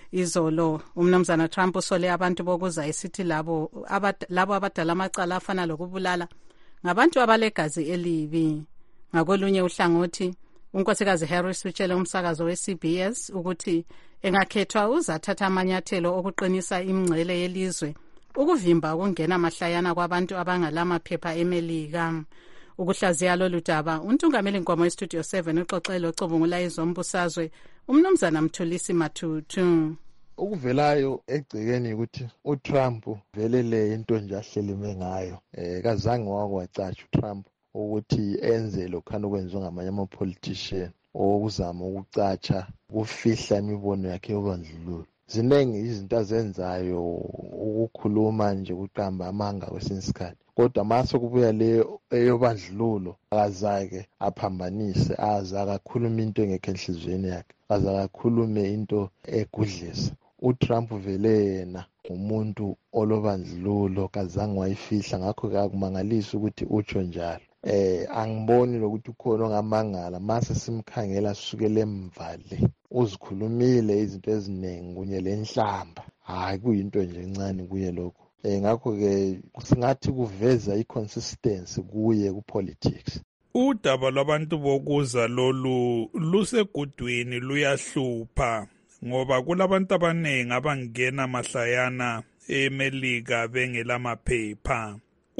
Izolo umnumzana Trump usole abantu bokuza esithi labo abad, labo abadala amacala afana lokubulala ngabantu abalegazi elibi. Ngakolunye uhlangothi unkosikazi Harris utshele umsakazo we-C B S ukuthi engakhethwa uzathatha amanyathelo okuqinisa imingcele yelizwe ukuvimba ukungena mahlayana kwabantu abangalamaphepha eMelika. Ukuhlaziya lolu daba untungameli Nkomo eStudio seven uxoxele ocubungula izombusazwe umnumzana Mthulisi Mathutu. Okuvelayo egcekeni ukuthi uTrump velele into nje ahlelime ngayo eh kazange wakwacatsha uTrump ukuthi enze lokhana okwenziwa ngamanye ama-politician okuzama ukucatsha ukufihla imibono yakhe yobandlululo. Ziningi izinto azenzayo ukukhuluma nje ukuqamba amanga kwesinye isikhathi, kodwa mase kubuya leyo eyobandlululo akazake aphambanise, aze akakhuluma into engekho enhliziyweni yakhe, aze akakhulume into egudlisa. uTrump vele yena umuntu olobandlululo kazange wayifihla, ngakho ke akumangalisa ukuthi utsho njalo. Eh angiboni lokuthi ukhona ongamangala mase simkhangela sukele emvale. Uzikhulumile izinto eziningi kunye lenhlamba, hayi kuyinto nje encane kuye lokho. Eh ngakho ke singathi kuveza iconsistency kuye kupolitics. Udaba lwabantu bokuza lolu lusegudwini luyahlupha ngoba kulabantu abaningi abangena mahlayana eMelika bengelamaphepha.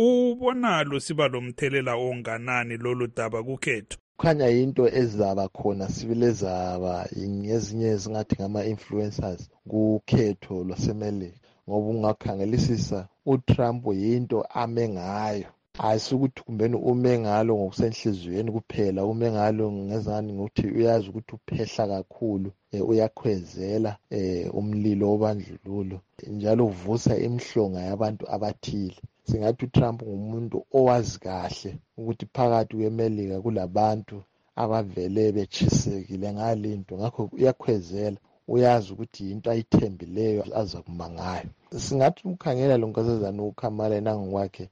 Ubona lusiba lomthelela onganani lolu daba kukhetho? Kukhanya into ezaba khona sibile zaba ngezinye ezingathi ngama-influencers kukhetho lwaseMelika, ngoba ungakhangelisisa uTrump yinto ame ngayo. Ayisukuthi kumbeni ume ngalo ngokusenhliziyweni kuphela, ume ngalo ngezani ngokuthi uyazi ukuthi uphehla kakhulu, e, uyakhwezela e, umlilo obandlululo njalo uvusa imhlonga yabantu abathile. Singathi uTrump ngumuntu owazi kahle ukuthi phakathi kweMelika kulabantu abavele bechisekile ngalinto, ngakho uyakhwezela, uyazi ukuthi into ayithembileyo aza kuma ngayo. Singathi umkhangela lo nkosazana uKamala nangokwakhe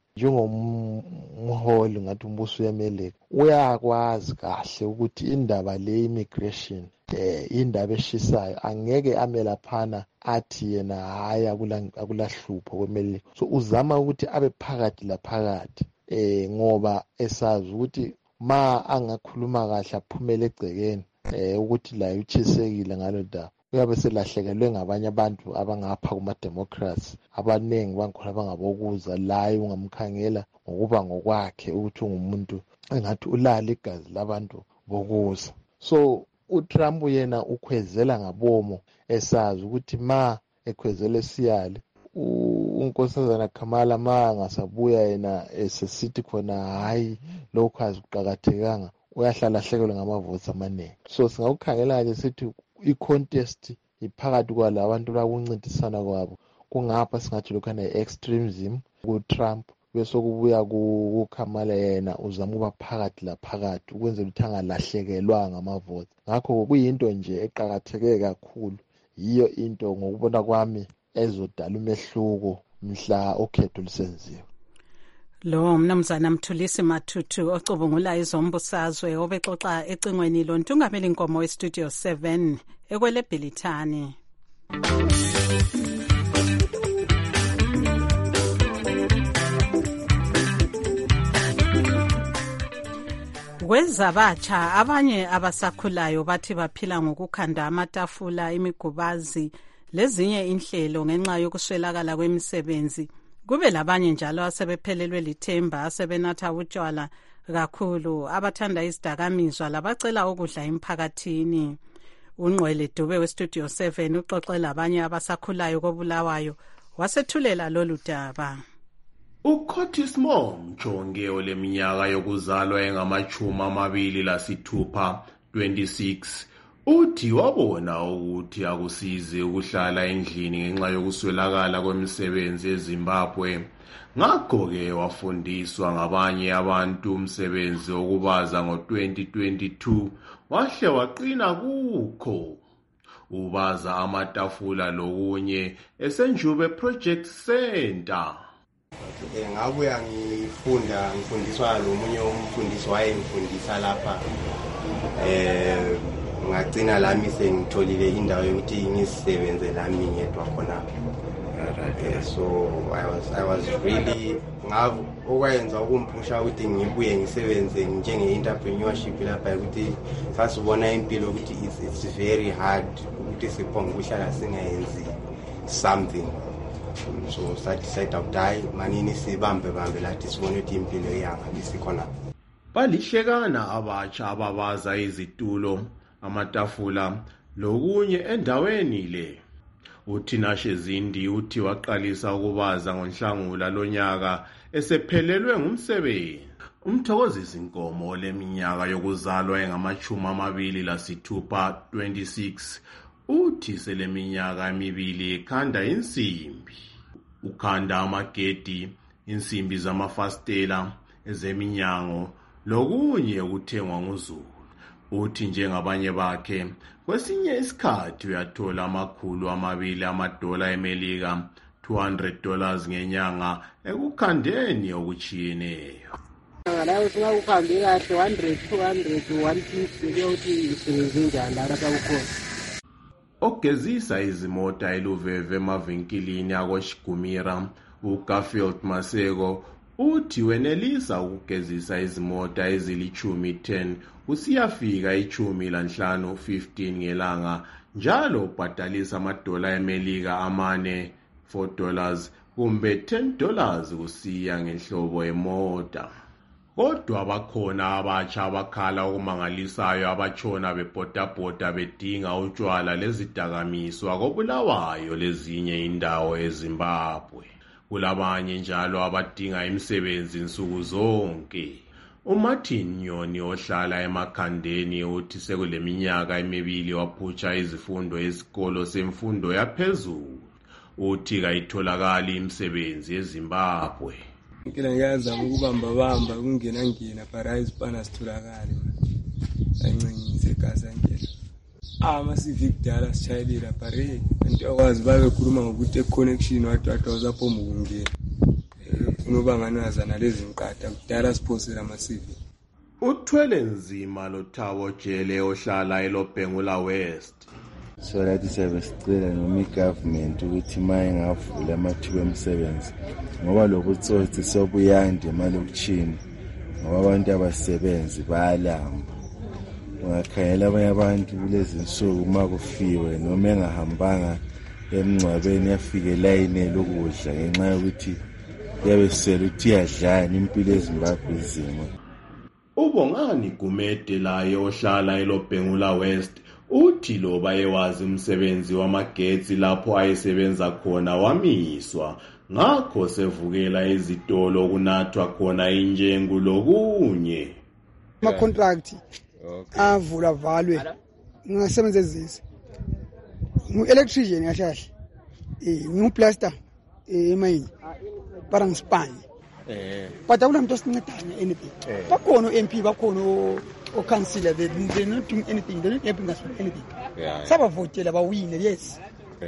njengomholi ngathi umbuso weMelika uyakwazi kahle ukuthi indaba le immigration eh indaba eshisayo angeke amelaphana athi yena haya akulahlupho kweMelika. So uzama ukuthi abe phakathi la phakathi eh ngoba esazi ukuthi ma angakhuluma kahle aphumele egcekeni eh ukuthi la uchisekile ngalo daba uyabe selahlekelwe ngabanye abantu abangapha kuma-democrats abaningi bangikhona abangabokuza layo ungamkhangela ngokuba ngokwakhe ukuthi ungumuntu engathi ulala igazi labantu bokuza. So uTrump yena ukhwezela ngabomo esazi ukuthi ma ekhwezele siyale unkosazana Kamala ma ngasabuya yena esesithi khona hayi lokho aziqhakathekanga uyahlala hlekelwe ngamavotes amaningi. So singawukhangela nje sithi i-contest iphakathi kwala abantu lakuncintisana kwabo kungapha singathi lokhana i-extremism ku-Trump bese kubuya kuKamala yena uzama ukuba phakathi la phakathi ukwenzela ukuthi angalahlekelwa ngamavote. Ngakho kuyinto nje eqhakatheke kakhulu, yiyo into ngokubona kwami ezodala umehluko mhla okhetho lisenziwe. Lo mnumzana Mthulisi Mathutu ocubungula izombusazwe obexoxa ecingweni lo ntungameli Nkomo weStudio seven ekwele Bhilithani. Kwezabatsha abanye abasakhulayo bathi baphila ngokukhanda amatafula, imigubazi lezinye inhlelo ngenxa yokuswelakala kwemisebenzi. Kube labanye njalo asebephelelwe lithemba asebenatha utshwala kakhulu abathanda izidakamizwa labacela ukudla emphakathini. Ungqwele Dube westudio seven uxoxe labanye abasakhulayo koBulawayo wasethulela lolu daba. uCurtis Mjonge oleminyaka yokuzalwa engamachumi amabili lasithupha twenty-six uthi wabona ukuthi akusizi ukuhlala endlini ngenxa yokuswelakala kwemisebenzi eZimbabwe. Ngakho-ke wafundiswa ngabanye abantu umsebenzi wokubaza ngo-twenty twenty-two wahle waqina kukho. Ubaza amatafula lokunye esenjube Project Center. Ngabuya ngifunda ngifundiswa lo munye umfundisi wayengifundisa lapha eh ngagcina lami sengitholile indawo yokuthi ngisebenze lami ngedwa khona. So I was I was really ngavu okwenza ukumpusha ukuthi ngibuye ngisebenze njenge entrepreneurship lapha ukuthi sasibona impilo ukuthi it's, it's very hard ukuthi siphonge ukuhlala singayenzi something. So sathi decide ukuthi manini sibambe bambe lathi sibone ukuthi impilo iyahamba isikhona. Balihlekana abatsha ababaza izitulo amatafula lokunye endaweni le. uThinashe Zindi uthi waqalisa ukubaza ngoNhlangula lonyaka esephelelwe ngumsebenzi. Umthokozisi Nkomo leminyaka yokuzalwa engamachumi amabili lasithupha twenty-six uthi seleminyaka emibili ekhanda insimbi. Ukhanda amagedi, insimbi zamafastela, ezeminyango lokunye ukuthengwa nguZulu. Uthi njengabanye bakhe kwesinye isikhathi uyathola amakhulu amabili amadola eMelika two hundred dollars ngenyanga ekukhandeni okuchiyeneyo. Ngalawo singakukhambi kahle one hundred two hundred one fifty kuyothi isebenze njani lapha kukhona. Ogezisa izimota eLuveve emavinkilini akoShigumira uGarfield Maseko uthi wenelisa ukugezisa izimota ezilichumi ten usiyafika ichumi lanhlanu fifteen ngelanga njalo ubhadalisa amadola eMelika amane four dollars kumbe ten dollars kusiya ngenhlobo emota. Kodwa bakhona abatsha abakhala okumangalisayo abachona bebhodabhoda bedinga utshwala lezidakamiswa koBulawayo lezinye indawo eZimbabwe. Kulabanye njalo abadinga imisebenzi insuku zonke. uMartin Nyoni ohlala emakhandeni uthi sekuleminyaka emibili waphutsha izifundo esikolo semfundo yaphezulu. Uthi kayitholakali imisebenzi eZimbabwe. Ngike ngiyazama ukubamba bamba kungena ngina parise pana sitholakala. Ayincengise gaza ngena. Ama sivigdala sichayelera pare anti awazi babekhuluma ngokuthi connection wathi wathi wazaphoma ukungena. Unobanganaza nalezi nqata kudala siphosela ama-C V. Uthwele nzima loThabo Jele ohlala eLobhengula West. So lathi sebesicela noma igovernment ukuthi maye ngavula amathuba emisebenzi ngoba lokutsotsi sobuyande malokutshini ngoba abantu abasebenzi bayalamba. Ungakhangela abanye abantu kulezi nsuku uma kufiwe noma engahambanga emncwabeni yafike line lokudla ngenxa yokuthi yabe sele uthi yadlana impilo eZimbabwe izimo. Ubongani Gumede laye ohlala eLobhengula West uthi loba ewazi umsebenzi wamagetsi lapho ayesebenza khona wamiswa ngakho sevukela izitolo kunathwa khona injengu lokunye. Ma contract avula valwe ngasebenza ezisi ngu electrician yashashi eh ngu plaster eh emayini para ngisipanye eh but akula muntu osincedana anything bakhona M P bakhona o councillor they they not doing anything they not helping us with anything saba votela ba win yes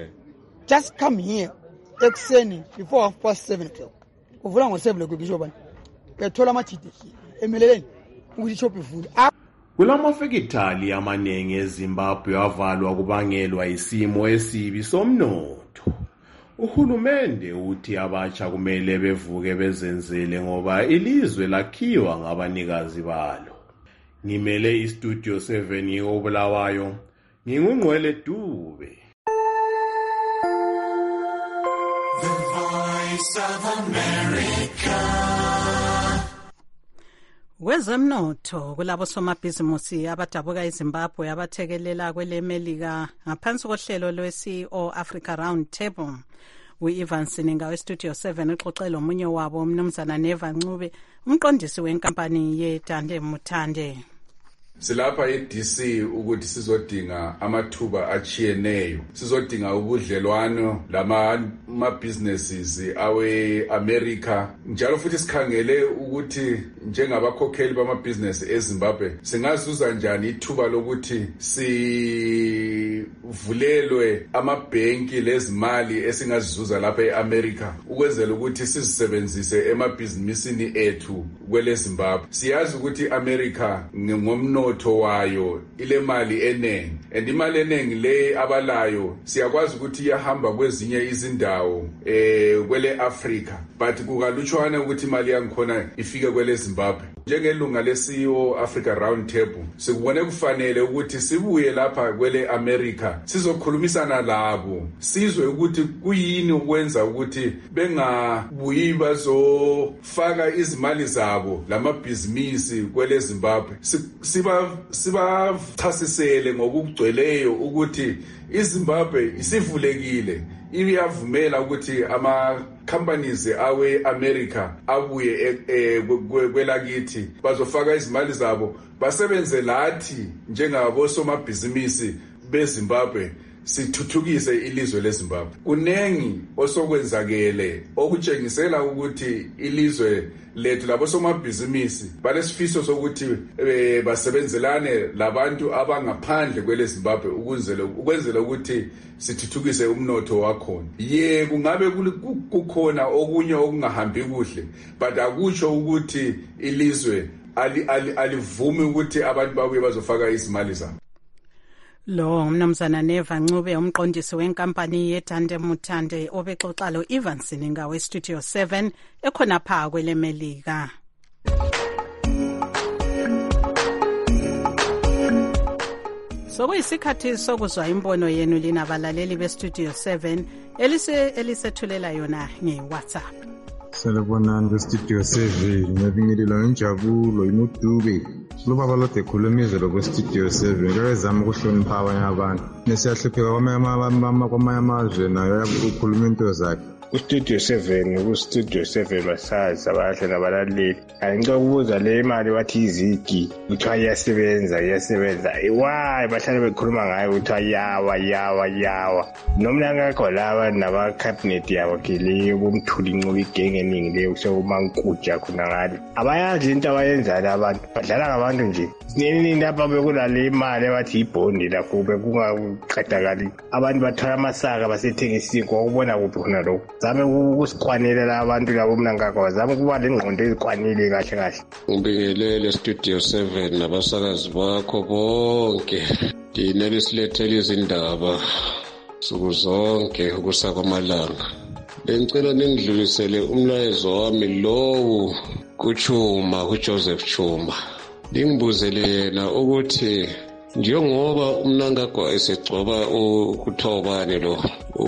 just come here ekuseni before half past seven o'clock uvula ngo seven o'clock ishoba uyathola amathiti emeleleni ukuthi shop ivule. Kulamafekithali amanengi eZimbabwe avalwa kubangelwa isimo esibi somnotho. Uhulumende uthi abatsha kumele bevuke bezenzele ngoba ilizwe lakhiwa ngabanikazi balo. Ngimele iStudio seven yoBulawayo, ngingungqwele Dube. The Voice of America. Kwezemnotho kulabo somabhizimusi abadabuka eZimbabwe abathekelela kwele Melika ngaphansi kohlelo lwe-C E O Africa Round Table. U-Ivan Sininga we-Studio seven uxoxela omunye wabo umnumzana Neva Ncube, umqondisi wenkampani yeTande Muthande. Silapha e-D C ukuthi sizodinga amathuba achiyeneyo, sizodinga ubudlelwano lama businesses awe-America, njalo futhi sikhangele ukuthi njengabakhokheli bama-business eZimbabwe singazuza njani ithuba lokuthi sivulelwe amabhenki lezimali esingazizuza lapha e-America ukwenzela ukuthi sizisebenzise emabhizinisini ethu kwele Zimbabwe. Siyazi ukuthi i-America ngomno wayo ile mali enengi, and imali enengi le abalayo siyakwazi ukuthi iyahamba kwezinye izindawo eh kwele Africa, but kukalutshwana ukuthi imali yangikhona ifike kwele Zimbabwe. Njengelunga le-C E O Africa Round Table sikubone kufanele ukuthi sibuye lapha kwele America sizokhulumisana labo, sizwe ukuthi kuyini ukwenza ukuthi bengabuyi bazofaka izimali zabo lamabhizinisi kwele Zimbabwe. Siba siba chasisele ngokugcweleyo ukuthi iZimbabwe isivulekile, iyavumela ukuthi ama companies awe America abuye kwelakithi bazofaka izimali zabo basebenze lathi njengabo somabhizinisi beZimbabwe sithuthukise ilizwe leZimbabwe. Kunengi osokwenzakele okutshengisela ukuthi ilizwe lethu labo somabhizinisi balesifiso sokuthi e, basebenzelane labantu abangaphandle kwele Zimbabwe ukwenzela ukwenzela ukuthi sithuthukise umnotho wakhona. Ye kungabe kukhona okunye okungahambi kuhle, but akutsho ukuthi ilizwe alivumi ukuthi abantu babuye bazofaka izimali zabo. Lo umnumzana Neva Ncube umqondisi wenkampani yeTande Muthande obexoxa lo Ivan Sininga we-Studio seven ekhona pha kwele Melika. Sokuyisikhathi sokuzwa imbono yenu lina balaleli be-Studio seven elise elisethulela yona nge-WhatsApp. Salibonani be-Studio seven, ngiyabingelela ngenjabulo imuduke lubaba lode khulumizelo kwe-Studio seven kayezama ukuhlonipha abanye abantu nesiyahlupheka kwamanye amazwe nayo ukukhuluma into zakhe. Ku-Studio seven, ku-Studio seven basazi abahle nabalaleli. Angicela ukubuza le mali wathi izigi kuthiwa iyasebenza iyasebenza iwayi bahlale bekhuluma ngayo kuthiwa yawa yawa yawa nomnangakho laba nabakhabinethi yabo kile bomthuli Ncube igenge eningi leyo sekumankuja khona ngale abayazi into abayenzayo abantu badlala ngabantu nje. Sinini lapha bekulale imali abathi ibhondi lapho bekungaqedakali abantu bathola amasaka basethenga isinkwa ukubona kuphi khona lokho. Zame ukusikhwanelela abantu labo mnangakho zame kuba lengqondo ezikhwanile kahle kahle. Ngibingelele Studio seven nabasakazi bakho bonke. Dinele silethele izindaba suku zonke kusakwamalanga. Bengicela ningidlulisele umlayezo wami lowo kuChuma kuJoseph Chuma. Ngingibuzele yena ukuthi njengoba umnangagwa esegcoba ukuthobane lo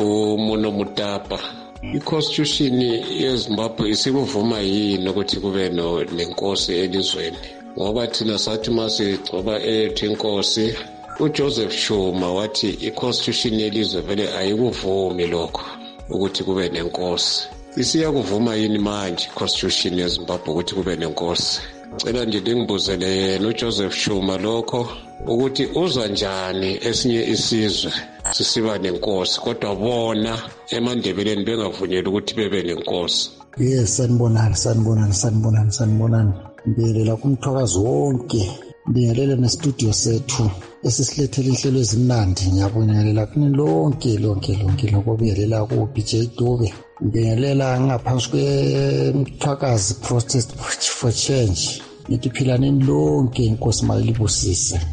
umuno mutapa i-constitution yeZimbabwe isikuvuma yini ukuthi kube nenkosi elizweni, ngoba thina sathi masigcoba ethu inkosi uJoseph Chuma wathi i-constitution yelizwe vele ayikuvumi lokho ukuthi kube nenkosi. Isiyakuvuma yini manje i-constitution yeZimbabwe ukuthi kube nenkosi? Cela nje ngibuzele yena uJoseph Chuma lokho ukuthi uza njani esinye isizwe sisiba nenkosi kodwa bona eMandebeleni bengavunyelwa ukuthi bebe nenkosi. Yes, sanibonani sanibonani sanibonani sanibonani. Ngibingelela kumthwakazi wonke, ngibingelela ne-studio sethu esisilethele inhlelo ezimnandi. Ngiyabingelela kini lonke lonke lonke lokubingelela ku-B J Dube. Ngibingelela ngaphansi kwemthwakazi Protest for Change. Nithi philaneni lonke, inkosi mayilibusise.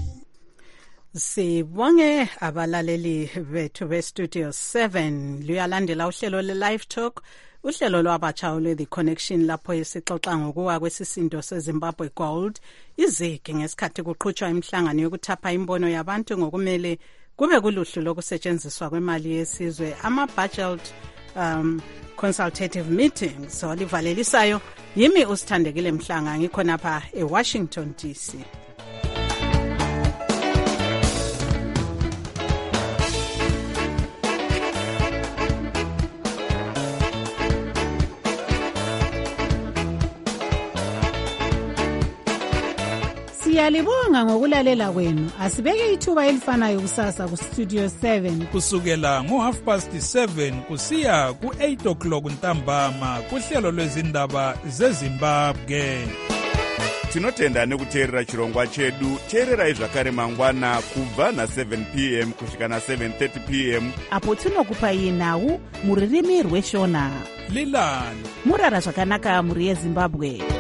Sibonge abalaleli bethu be-Studio seven. Luyalandela uhlelo le-Live Talk, uhlelo lwabatsha lwe-The Connection lapho esixoxa ngokuwa kwesisindo seZimbabwe Gold. Izigi ngesikhathi kuqhutshwa imihlangano yokuthapha imbono yabantu ngokumele kube kuluhlu lokusetshenziswa kwemali yesizwe, ama-budget um, consultative meeting. So livalelisayo yimi uSithandekile Mhlanga ngikhonapha eWashington D C. Siyalibonga ngokulalela kwenu. Asibeke ithuba elifanayo kusasa ku Studio seven kusukela ngo half past seven kusiya ku eight o'clock ntambama kuhlelo lwezindaba zeZimbabwe. Tinotenda nekuteerera chirongwa chedu. Teererai zvakare mangwana kubva na seven p m kusvika na seven thirty p m apo tinokupai nhau muririmi rweshona. Lilani murara zvakanaka muri yeZimbabwe.